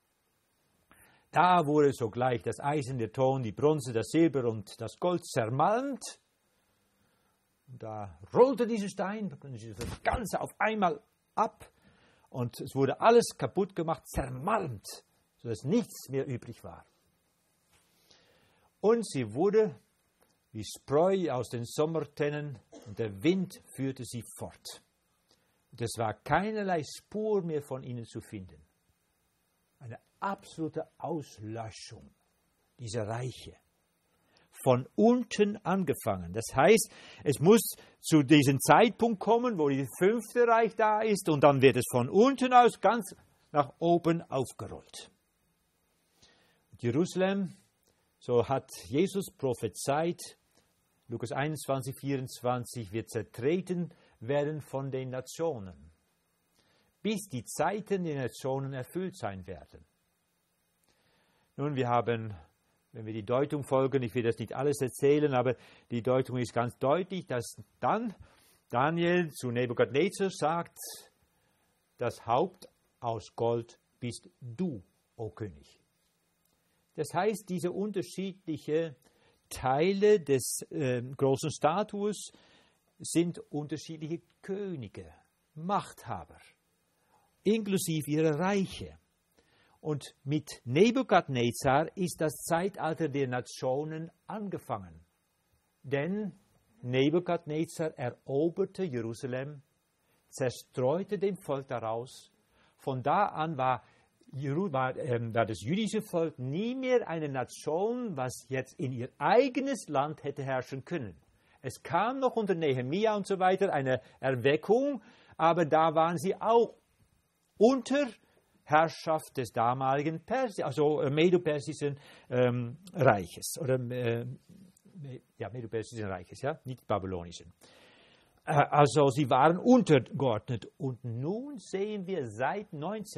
Da wurde sogleich das Eisen, der Ton, die Bronze, das Silber und das Gold zermalmt. Und da rollte dieser Stein, das Ganze auf einmal ab und es wurde alles kaputt gemacht, zermalmt, sodass nichts mehr übrig war. Und sie wurde wie Spreu aus den Sommertennen und der Wind führte sie fort. Und es war keinerlei Spur mehr von ihnen zu finden. Eine absolute Auslöschung dieser Reiche. Von unten angefangen. Das heißt, es muss zu diesem Zeitpunkt kommen, wo das 5. Reich da ist und dann wird es von unten aus ganz nach oben aufgerollt. Jerusalem, so hat Jesus prophezeit, Lukas 21, 24, wird zertreten werden von den Nationen, bis die Zeiten der Nationen erfüllt sein werden. Nun, wir haben, wenn wir die Deutung folgen, ich will das nicht alles erzählen, aber die Deutung ist ganz deutlich, dass dann Daniel zu Nebukadnezar sagt, das Haupt aus Gold bist du, o König. Das heißt, diese unterschiedlichen Teile des großen Statues sind unterschiedliche Könige, Machthaber, inklusive ihrer Reiche. Und mit Nebukadnezar ist das Zeitalter der Nationen angefangen. Denn Nebukadnezar eroberte Jerusalem, zerstreute dem Volk daraus. Von da an war das jüdische Volk nie mehr eine Nation, was jetzt in ihr eigenes Land hätte herrschen können. Es kam noch unter Nehemia und so weiter eine Erweckung, aber da waren sie auch unter Herrschaft des damaligen Medo-Persischen Reiches, oder Medo-Persischen Reiches, ja, nicht babylonischen. Also sie waren untergeordnet. Und nun sehen wir seit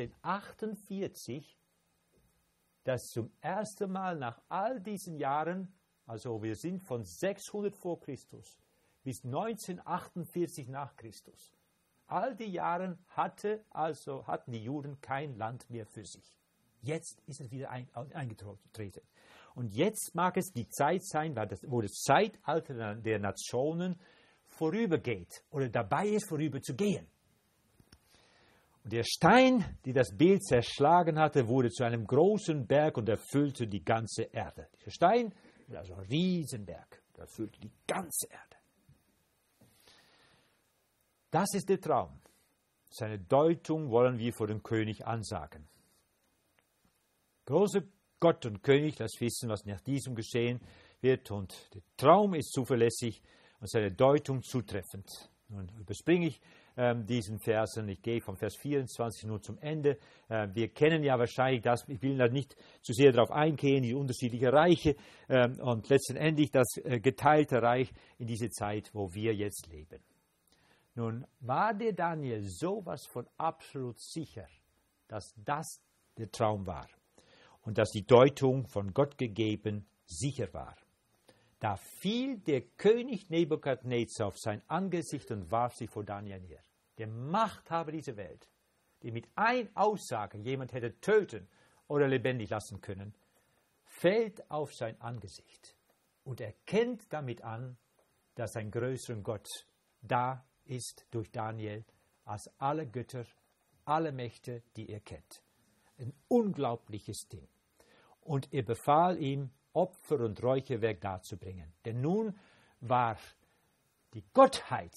1948, dass zum ersten Mal nach all diesen Jahren, also wir sind von 600 vor Christus bis 1948 nach Christus, all die Jahre hatten die Juden kein Land mehr für sich. Jetzt ist es wieder eingetreten. Und jetzt mag es die Zeit sein, wo das Zeitalter der Nationen vorübergeht oder dabei ist, vorüberzugehen. Und der Stein, der das Bild zerschlagen hatte, wurde zu einem großen Berg und erfüllte die ganze Erde. Dieser Stein, also ein Riesenberg, erfüllte die ganze Erde. Das ist der Traum. Seine Deutung wollen wir vor dem König ansagen. Großer Gott und König, lass wissen, was nach diesem geschehen wird. Und der Traum ist zuverlässig und seine Deutung zutreffend. Nun überspringe ich diesen Versen. Ich gehe vom Vers 24 nur zum Ende. Wir kennen ja wahrscheinlich das, ich will da nicht zu sehr darauf eingehen, die unterschiedlichen Reiche und letztendlich das geteilte Reich in diese Zeit, wo wir jetzt leben. Nun war der Daniel sowas von absolut sicher, dass das der Traum war und dass die Deutung von Gott gegeben sicher war. Da fiel der König Nebukadnezar auf sein Angesicht und warf sich vor Daniel nieder. Der Machthaber dieser Welt, der mit einer Aussage jemand hätte töten oder lebendig lassen können, fällt auf sein Angesicht und erkennt damit an, dass ein größerer Gott da ist durch Daniel als alle Götter, alle Mächte, die er kennt. Ein unglaubliches Ding. Und er befahl ihm, Opfer und Räucherwerk darzubringen. Denn nun war die Gottheit,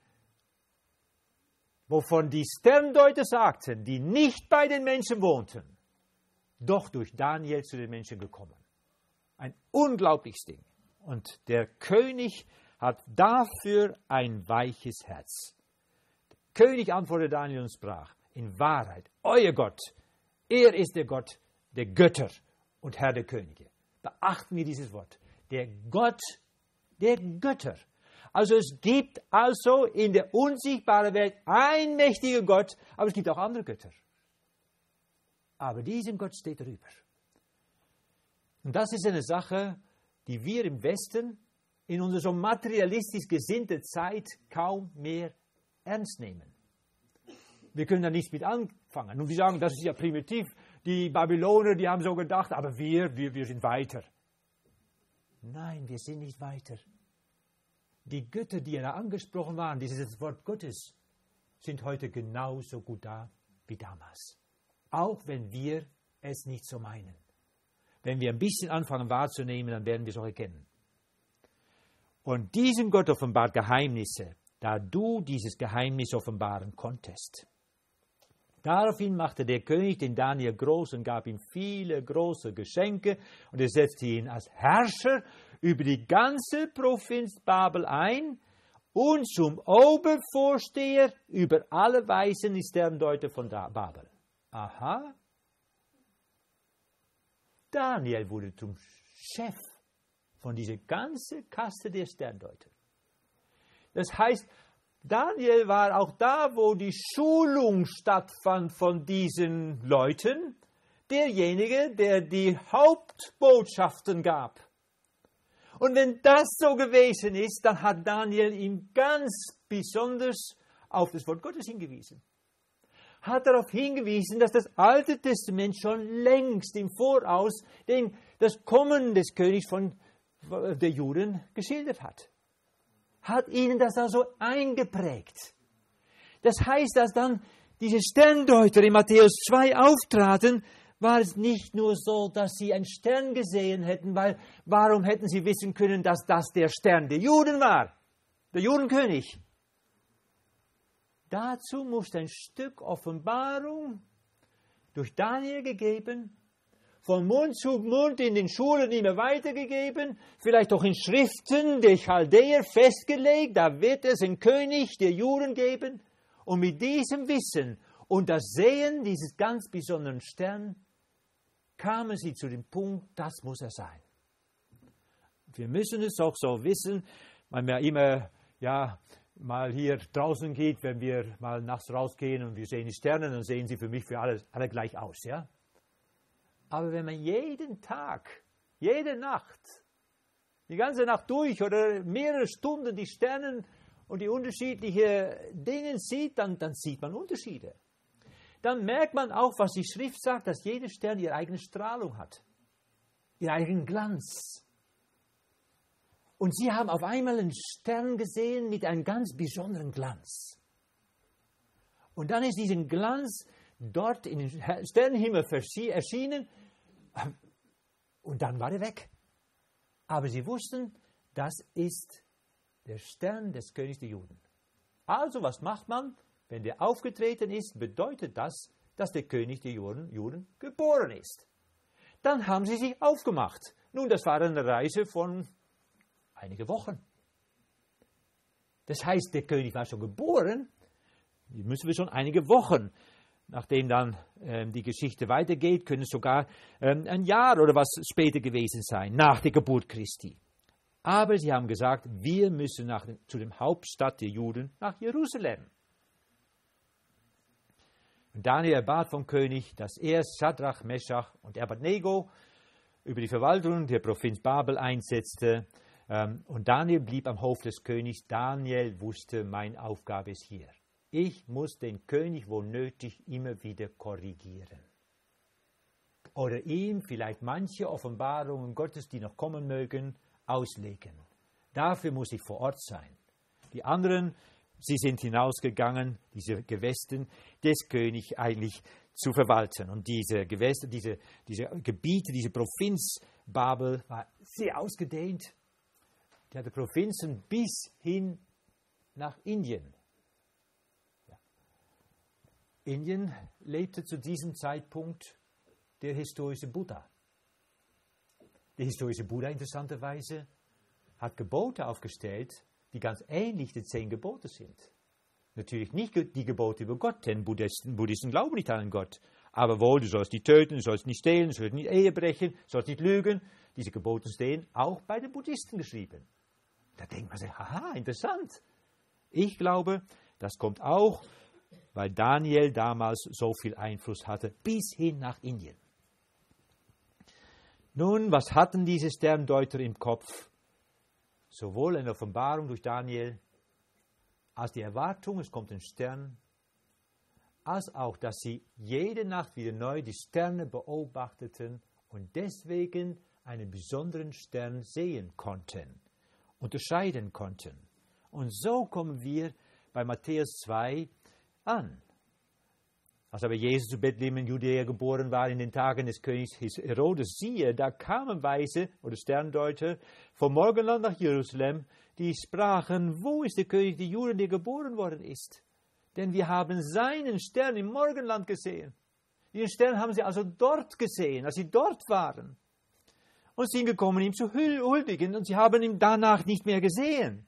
wovon die Sterndeuter sagten, die nicht bei den Menschen wohnten, doch durch Daniel zu den Menschen gekommen. Ein unglaubliches Ding. Und der König hat dafür ein weiches Herz. Der König antwortete Daniel und sprach, in Wahrheit, euer Gott, er ist der Gott der Götter und Herr der Könige. Beachten wir dieses Wort. Der Gott der Götter. Also es gibt also in der unsichtbaren Welt einen mächtigen Gott, aber es gibt auch andere Götter. Aber diesem Gott steht darüber. Und das ist eine Sache, die wir im Westen in unserer so materialistisch gesinnten Zeit kaum mehr ernst nehmen. Wir können da nichts mit anfangen. Und wir sagen, das ist ja primitiv. Die Babyloner, die haben so gedacht, aber wir sind weiter. Nein, wir sind nicht weiter. Die Götter, die da angesprochen waren, dieses Wort Gottes, sind heute genauso gut da wie damals. Auch wenn wir es nicht so meinen. Wenn wir ein bisschen anfangen wahrzunehmen, dann werden wir es auch erkennen. Und diesem Gott offenbart Geheimnisse, da du dieses Geheimnis offenbaren konntest. Daraufhin machte der König den Daniel groß und gab ihm viele große Geschenke und er setzte ihn als Herrscher über die ganze Provinz Babel ein und zum Obervorsteher über alle Weisen die Sterndeuter von Babel. Aha. Daniel wurde zum Chef von dieser ganzen Kaste der Sterndeuter. Das heißt, Daniel war auch da, wo die Schulung stattfand von diesen Leuten, derjenige, der die Hauptbotschaften gab. Und wenn das so gewesen ist, dann hat Daniel ihm ganz besonders auf das Wort Gottes hingewiesen. Hat darauf hingewiesen, dass das Alte Testament schon längst im Voraus das Kommen des Königs der Juden geschildert hat. Hat ihnen das also eingeprägt. Das heißt, dass dann diese Sterndeuter in Matthäus 2 auftraten, war es nicht nur so, dass sie einen Stern gesehen hätten, weil warum hätten sie wissen können, dass das der Stern der Juden war, der Judenkönig? Dazu musste ein Stück Offenbarung durch Daniel gegeben, von Mund zu Mund in den Schulen immer weitergegeben, vielleicht auch in Schriften der Chaldäer festgelegt, da wird es einen König der Juden geben. Und mit diesem Wissen und das Sehen dieses ganz besonderen Sterns kamen sie zu dem Punkt, das muss er sein. Wir müssen es auch so wissen, weil wir immer, mal hier draußen geht, wenn wir mal nachts rausgehen und wir sehen die Sterne, dann sehen sie für mich für alle gleich aus, ja. Aber wenn man jeden Tag, jede Nacht, die ganze Nacht durch oder mehrere Stunden die Sterne und die unterschiedlichen Dinge sieht, dann sieht man Unterschiede. Dann merkt man auch, was die Schrift sagt, dass jeder Stern ihre eigene Strahlung hat, ihren eigenen Glanz. Und sie haben auf einmal einen Stern gesehen mit einem ganz besonderen Glanz. Und dann ist dieser Glanz dort in den Sternenhimmel erschienen und dann war er weg. Aber sie wussten, das ist der Stern des Königs der Juden. Also was macht man? Wenn der aufgetreten ist, bedeutet das, dass der König der Juden geboren ist. Dann haben sie sich aufgemacht. Nun, das war eine Reise von einigen Wochen. Das heißt, der König war schon geboren. Die müssen wir schon einige Wochen, nachdem dann die Geschichte weitergeht, können es sogar ein Jahr oder was später gewesen sein, nach der Geburt Christi. Aber sie haben gesagt, wir müssen zu dem Hauptstadt der Juden, nach Jerusalem. Und Daniel erbat vom König, dass er Schadrach, Meschach und Abednego über die Verwaltung der Provinz Babel einsetzte. Und Daniel blieb am Hof des Königs. Daniel wusste, meine Aufgabe ist hier. Ich muss den König wo nötig immer wieder korrigieren. Oder ihm vielleicht manche Offenbarungen Gottes, die noch kommen mögen, auslegen. Dafür muss ich vor Ort sein. Die anderen, sie sind hinausgegangen, diese Gewesten des Königs eigentlich zu verwalten. Und diese Gewässer, diese Gebiete, diese Provinz Babel war sehr ausgedehnt. Die hatte Provinzen bis hin nach Indien. Ja. Indien lebte zu diesem Zeitpunkt der historische Buddha. Der historische Buddha, interessanterweise, hat Gebote aufgestellt, die ganz ähnlich den 10 Gebote sind. Natürlich nicht die Gebote über Gott, denn Buddhisten glauben nicht an Gott. Aber wohl, du sollst nicht töten, du sollst nicht stehlen, du sollst nicht Ehe brechen, du sollst nicht lügen. Diese Gebote stehen auch bei den Buddhisten geschrieben. Da denkt man sich, haha, interessant. Ich glaube, das kommt auch, weil Daniel damals so viel Einfluss hatte, bis hin nach Indien. Nun, was hatten diese Sterndeuter im Kopf? Sowohl in der Offenbarung durch Daniel, als die Erwartung, es kommt ein Stern, als auch, dass sie jede Nacht wieder neu die Sterne beobachteten und deswegen einen besonderen Stern sehen konnten, unterscheiden konnten. Und so kommen wir bei Matthäus 2 an. Als aber Jesus zu Bethlehem in Judäa geboren war, in den Tagen des Königs Herodes, siehe, da kamen Weise oder Sterndeuter vom Morgenland nach Jerusalem, die sprachen, wo ist der König der Juden, der geboren worden ist? Denn wir haben seinen Stern im Morgenland gesehen. Den Stern haben sie also dort gesehen, als sie dort waren. Und sind gekommen, ihm zu huldigen, und sie haben ihn danach nicht mehr gesehen.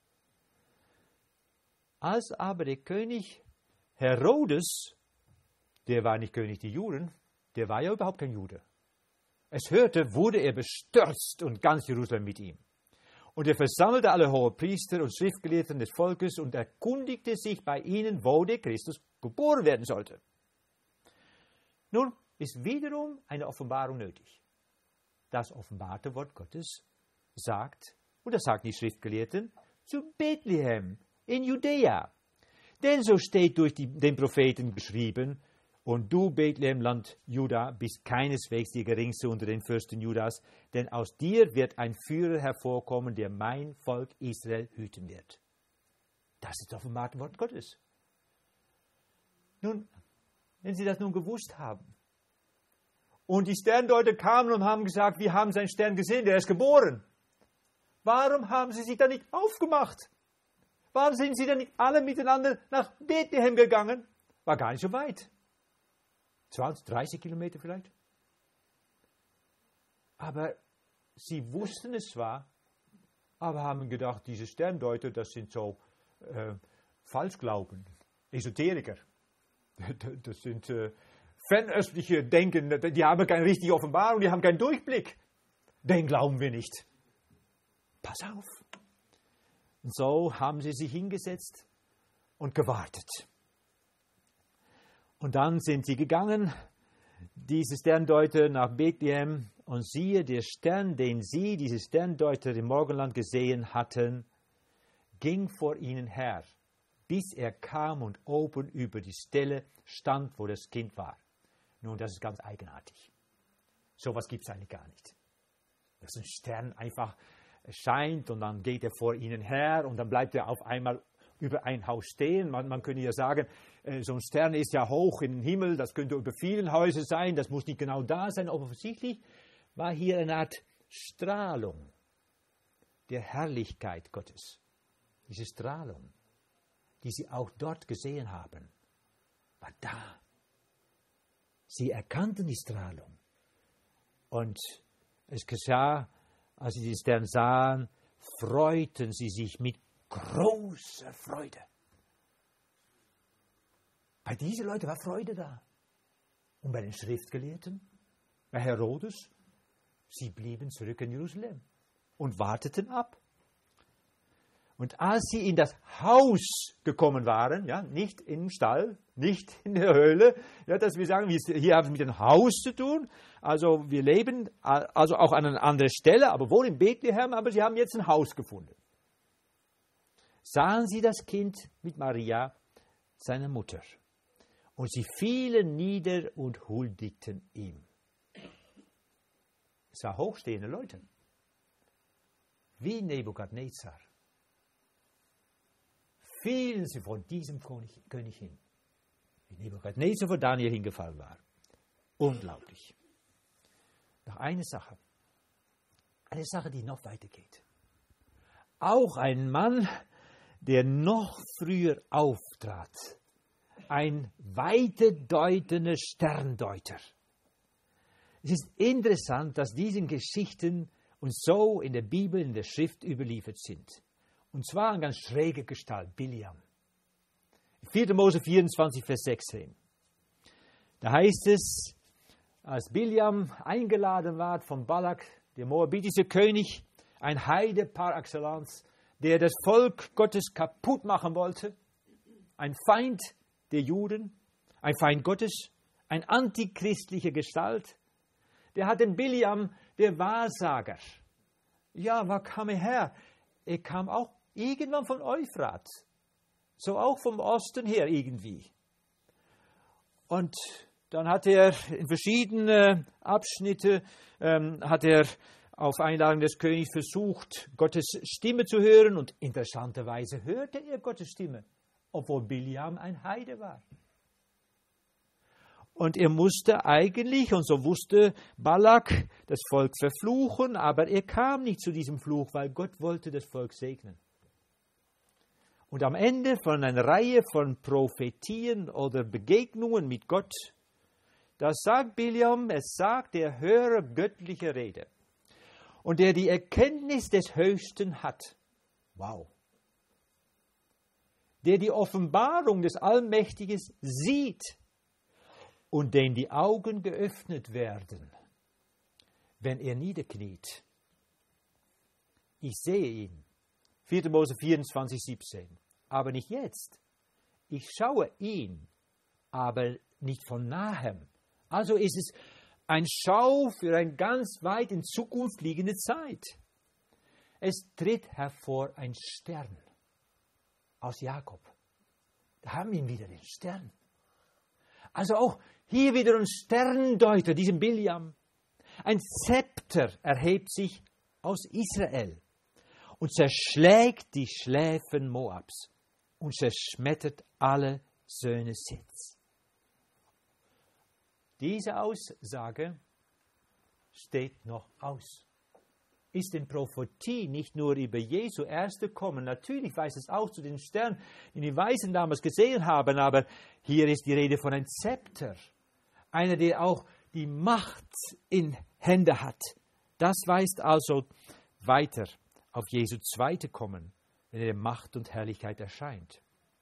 Als aber der König Herodes, der war nicht König der Juden, der war ja überhaupt kein Jude. Es hörte, wurde er bestürzt und ganz Jerusalem mit ihm. Und er versammelte alle Hohepriester und Schriftgelehrten des Volkes und erkundigte sich bei ihnen, wo der Christus geboren werden sollte. Nun ist wiederum eine Offenbarung nötig. Das offenbarte Wort Gottes sagt, und das sagen die Schriftgelehrten, zu Bethlehem in Judäa. Denn so steht durch den Propheten geschrieben, und du, Bethlehem, Land Juda, bist keineswegs die geringste unter den Fürsten Judas, denn aus dir wird ein Führer hervorkommen, der mein Volk Israel hüten wird. Das ist das offenbarte Wort Gottes. Nun, wenn Sie das nun gewusst haben, und die Sterndeuter kamen und haben gesagt, wir haben seinen Stern gesehen, der ist geboren. Warum haben Sie sich dann nicht aufgemacht? Warum sind Sie dann nicht alle miteinander nach Bethlehem gegangen? War gar nicht so weit. 20, 30 Kilometer vielleicht. Aber sie wussten es zwar, aber haben gedacht, diese Sterndeuter, das sind so Falschglauben, Esoteriker. Das sind fernöstliche Denken, die haben keine richtige Offenbarung, die haben keinen Durchblick. Den glauben wir nicht. Pass auf. Und so haben sie sich hingesetzt und gewartet. Und dann sind sie gegangen, diese Sterndeuter, nach Bethlehem, und siehe, der Stern, den sie, diese Sterndeuter im Morgenland gesehen hatten, ging vor ihnen her, bis er kam und oben über die Stelle stand, wo das Kind war. Nun, das ist ganz eigenartig. So etwas gibt es eigentlich gar nicht. Dass ein Stern einfach scheint und dann geht er vor ihnen her und dann bleibt er auf einmal über ein Haus stehen. Man könnte ja sagen, so ein Stern ist ja hoch in den Himmel, das könnte über vielen Häusern sein, das muss nicht genau da sein. Aber offensichtlich war hier eine Art Strahlung der Herrlichkeit Gottes. Diese Strahlung, die sie auch dort gesehen haben, war da. Sie erkannten die Strahlung. Und es geschah, als sie den Stern sahen, freuten sie sich mit großer Freude. Bei diesen Leuten war Freude da. Und bei den Schriftgelehrten, bei Herodes, sie blieben zurück in Jerusalem und warteten ab. Und als sie in das Haus gekommen waren, ja, nicht im Stall, nicht in der Höhle, ja, dass wir sagen, hier haben wir mit dem Haus zu tun, also wir leben also auch an einer anderen Stelle, aber wohl in Bethlehem, aber sie haben jetzt ein Haus gefunden. Sahen sie das Kind mit Maria, seiner Mutter, und sie fielen nieder und huldigten ihm. Es waren hochstehende Leute, wie Nebukadnezar. Fielen sie von diesem König hin, wie Nebukadnezar von Daniel hingefallen war. Unglaublich. Noch eine Sache, die noch weitergeht. Auch ein Mann, der noch früher auftrat, ein weiterdeutender Sterndeuter. Es ist interessant, dass diese Geschichten uns so in der Bibel, in der Schrift überliefert sind. Und zwar eine ganz schräge Gestalt, Biliam. 4. Mose 24, Vers 16. Da heißt es, als Biliam eingeladen war von Balak, der moabitische König, ein Heide par excellence, der das Volk Gottes kaputt machen wollte, ein Feind der Juden, ein Feind Gottes, ein antichristliche Gestalt, der hat den Biliam, der Wahrsager. Ja, wo kam er her? Er kam auch irgendwann von Euphrat, so auch vom Osten her irgendwie. Und dann hat er in verschiedenen Abschnitten hat er auf Einladung des Königs versucht, Gottes Stimme zu hören. Und interessanterweise hörte er Gottes Stimme, obwohl Biliam ein Heide war. Und er musste eigentlich, und so wusste Balak, das Volk verfluchen, aber er kam nicht zu diesem Fluch, weil Gott wollte das Volk segnen. Und am Ende von einer Reihe von Prophetien oder Begegnungen mit Gott, da sagt Biliam, es sagt, der höre göttliche Rede und der die Erkenntnis des Höchsten hat. Wow. Der die Offenbarung des Allmächtigen sieht und dem die Augen geöffnet werden, wenn er niederkniet. Ich sehe ihn. 4. Mose 24, 17. Aber nicht jetzt. Ich schaue ihn, aber nicht von nahem. Also ist es ein Schau für eine ganz weit in Zukunft liegende Zeit. Es tritt hervor ein Stern aus Jakob. Da haben wir wieder den Stern. Also auch hier wieder ein Sterndeuter, diesem Biliam. Ein Zepter erhebt sich aus Israel und zerschlägt die Schläfen Moabs und zerschmettert alle Söhne Siths. Diese Aussage steht noch aus. Ist in Prophetie nicht nur über Jesu erste Kommen, natürlich weist es auch zu den Sternen, die die Weisen damals gesehen haben, aber hier ist die Rede von einem Zepter. Einer, der auch die Macht in Hände hat. Das weist also weiter auf Jesu zweite Kommen, wenn er in Macht und Herrlichkeit erscheint.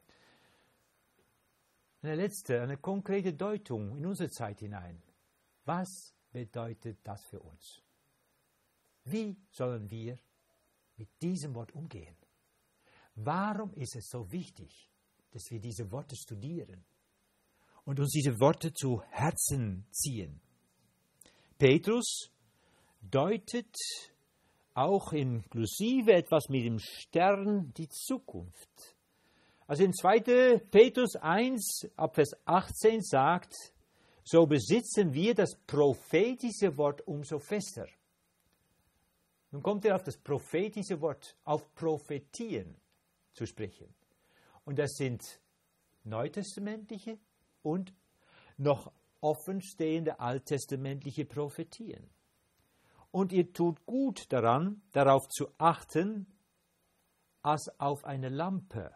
Eine konkrete Deutung in unsere Zeit hinein. Was bedeutet das für uns? Wie sollen wir mit diesem Wort umgehen? Warum ist es so wichtig, dass wir diese Worte studieren und uns diese Worte zu Herzen ziehen? Petrus deutet auch inklusive etwas mit dem Stern die Zukunft. Also in 2. Petrus 1, ab Vers 18 sagt, so besitzen wir das prophetische Wort umso fester. Nun kommt er auf das prophetische Wort, auf Prophetien zu sprechen. Und das sind neutestamentliche und noch offenstehende alttestamentliche Prophetien. Und ihr tut gut daran, darauf zu achten, als auf eine Lampe,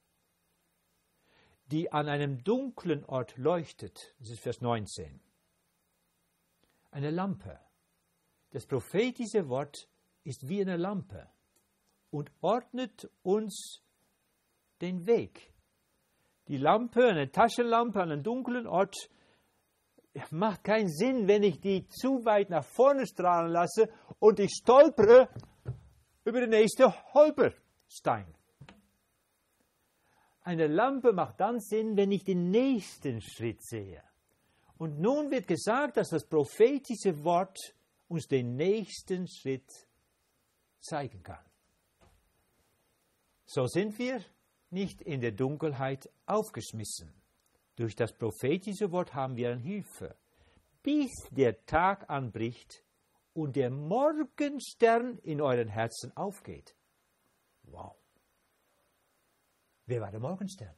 die an einem dunklen Ort leuchtet. Das ist Vers 19. Eine Lampe. Das prophetische Wort ist wie eine Lampe. und ordnet uns den Weg. Die Lampe, eine Taschenlampe an einem dunklen Ort, macht keinen Sinn, wenn ich die zu weit nach vorne strahlen lasse und ich stolpere über den nächsten Holperstein. Eine Lampe macht dann Sinn, wenn ich den nächsten Schritt sehe. Und nun wird gesagt, dass das prophetische Wort uns den nächsten Schritt zeigen kann. So sind wir nicht in der Dunkelheit aufgeschmissen. Durch das prophetische Wort haben wir eine Hilfe, bis der Tag anbricht und der Morgenstern in euren Herzen aufgeht. Wow. Wer war der Morgenstern?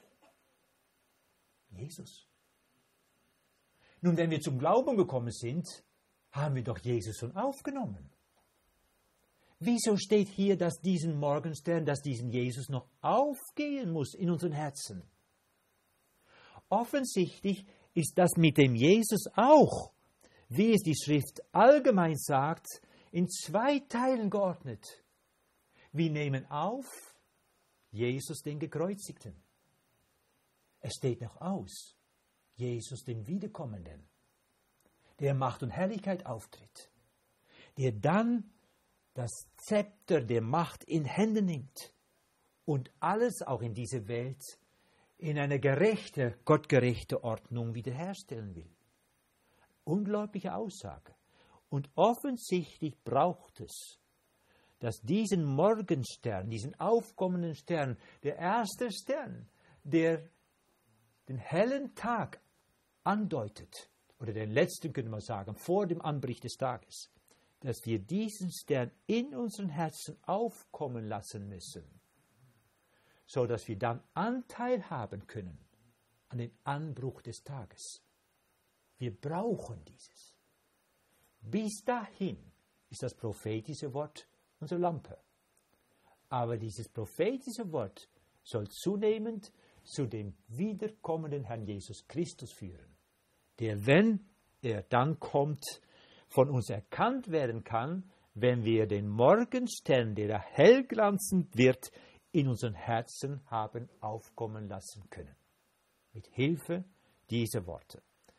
Jesus. Nun, wenn wir zum Glauben gekommen sind, haben wir doch Jesus schon aufgenommen. Wieso steht hier, dass diesen Morgenstern, dass diesen Jesus noch aufgehen muss in unseren Herzen? Offensichtlich ist das mit dem Jesus auch, wie es die Schrift allgemein sagt, in 2 Teilen geordnet. Wir nehmen auf Jesus den Gekreuzigten. Es steht noch aus, Jesus dem Wiederkommenden, der Macht und Herrlichkeit auftritt, der dann das Zepter der Macht in Hände nimmt und alles auch in dieser Welt in eine gerechte, gottgerechte Ordnung wiederherstellen will. Unglaubliche Aussage. Und offensichtlich braucht es, dass diesen Morgenstern, diesen aufkommenden Stern, der erste Stern, der den hellen Tag andeutet, oder den letzten, können wir sagen, vor dem Anbruch des Tages, dass wir diesen Stern in unseren Herzen aufkommen lassen müssen, so dass wir dann Anteil haben können an den Anbruch des Tages. Wir brauchen dieses. Bis dahin ist das prophetische Wort unsere Lampe. Aber dieses prophetische Wort soll zunehmend zu dem wiederkommenden Herrn Jesus Christus führen, der, wenn er dann kommt, von uns erkannt werden kann, wenn wir den Morgenstern, der hellglanzend wird, in unseren Herzen haben aufkommen lassen können. Mit Hilfe dieser Worte.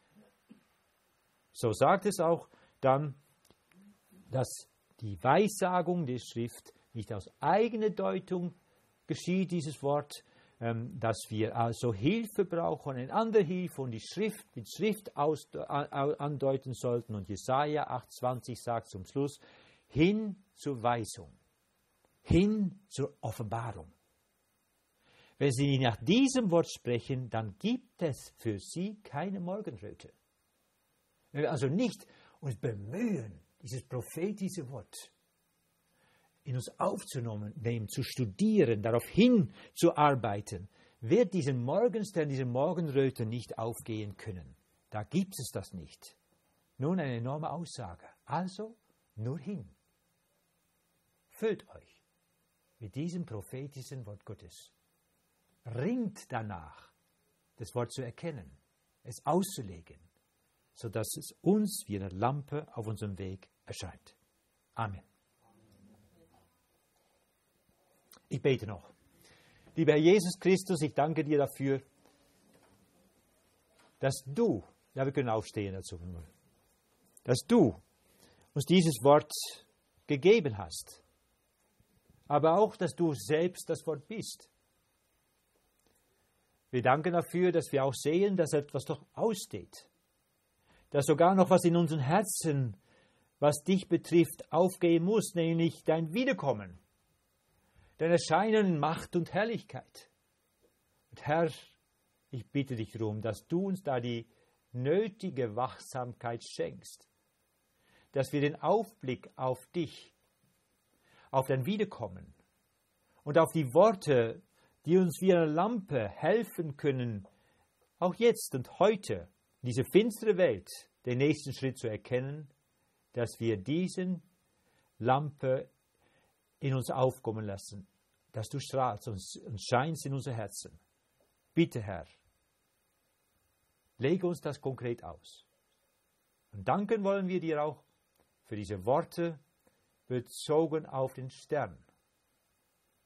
So sagt es auch dann, dass die Weissagung der Schrift nicht aus eigener Deutung geschieht, dieses Wort, dass wir also Hilfe brauchen, eine andere Hilfe und die Schrift mit Schrift andeuten sollten. Und Jesaja 8,20 sagt zum Schluss, hin zur Weisung, hin zur Offenbarung. Wenn Sie nach diesem Wort sprechen, dann gibt es für Sie keine Morgenröte. Wenn wir also nicht uns bemühen, dieses prophetische Wort in uns aufzunehmen, zu studieren, darauf hinzuarbeiten, wird diesen Morgenstern, diese Morgenröte nicht aufgehen können. Da gibt es das nicht. Nun eine enorme Aussage. Also nur hin. Füllt euch mit diesem prophetischen Wort Gottes. Ringt danach, das Wort zu erkennen, es auszulegen, sodass es uns wie eine Lampe auf unserem Weg erscheint. Amen. Ich bete noch. Lieber Herr Jesus Christus, ich danke dir dafür, dass du, ja, wir können aufstehen dazu, dass du uns dieses Wort gegeben hast, aber auch, dass du selbst das Wort bist. Wir danken dafür, dass wir auch sehen, dass etwas doch aussteht, dass sogar noch was in unseren Herzen, was dich betrifft, aufgehen muss, nämlich dein Wiederkommen. Dein Erscheinen in Macht und Herrlichkeit. Und Herr, ich bitte dich darum, dass du uns da die nötige Wachsamkeit schenkst, dass wir den Aufblick auf dich, auf dein Wiederkommen und auf die Worte, die uns wie eine Lampe helfen können, auch jetzt und heute, in diese finstere Welt, den nächsten Schritt zu erkennen, dass wir diesen Lampe in uns aufkommen lassen, dass du strahlst und scheinst in unser Herzen. Bitte, Herr, lege uns das konkret aus. Und danken wollen wir dir auch für diese Worte bezogen auf den Stern,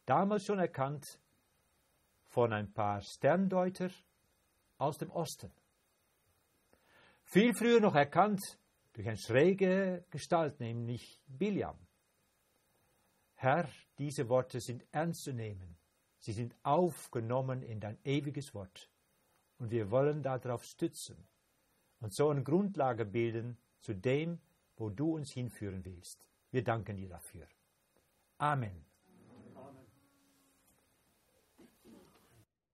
damals schon erkannt von ein paar Sterndeuter aus dem Osten. Viel früher noch erkannt durch eine schräge Gestalt, nämlich Biliam. Herr, diese Worte sind ernst zu nehmen. Sie sind aufgenommen in dein ewiges Wort. Und wir wollen darauf stützen und so eine Grundlage bilden zu dem, wo du uns hinführen willst. Wir danken dir dafür. Amen.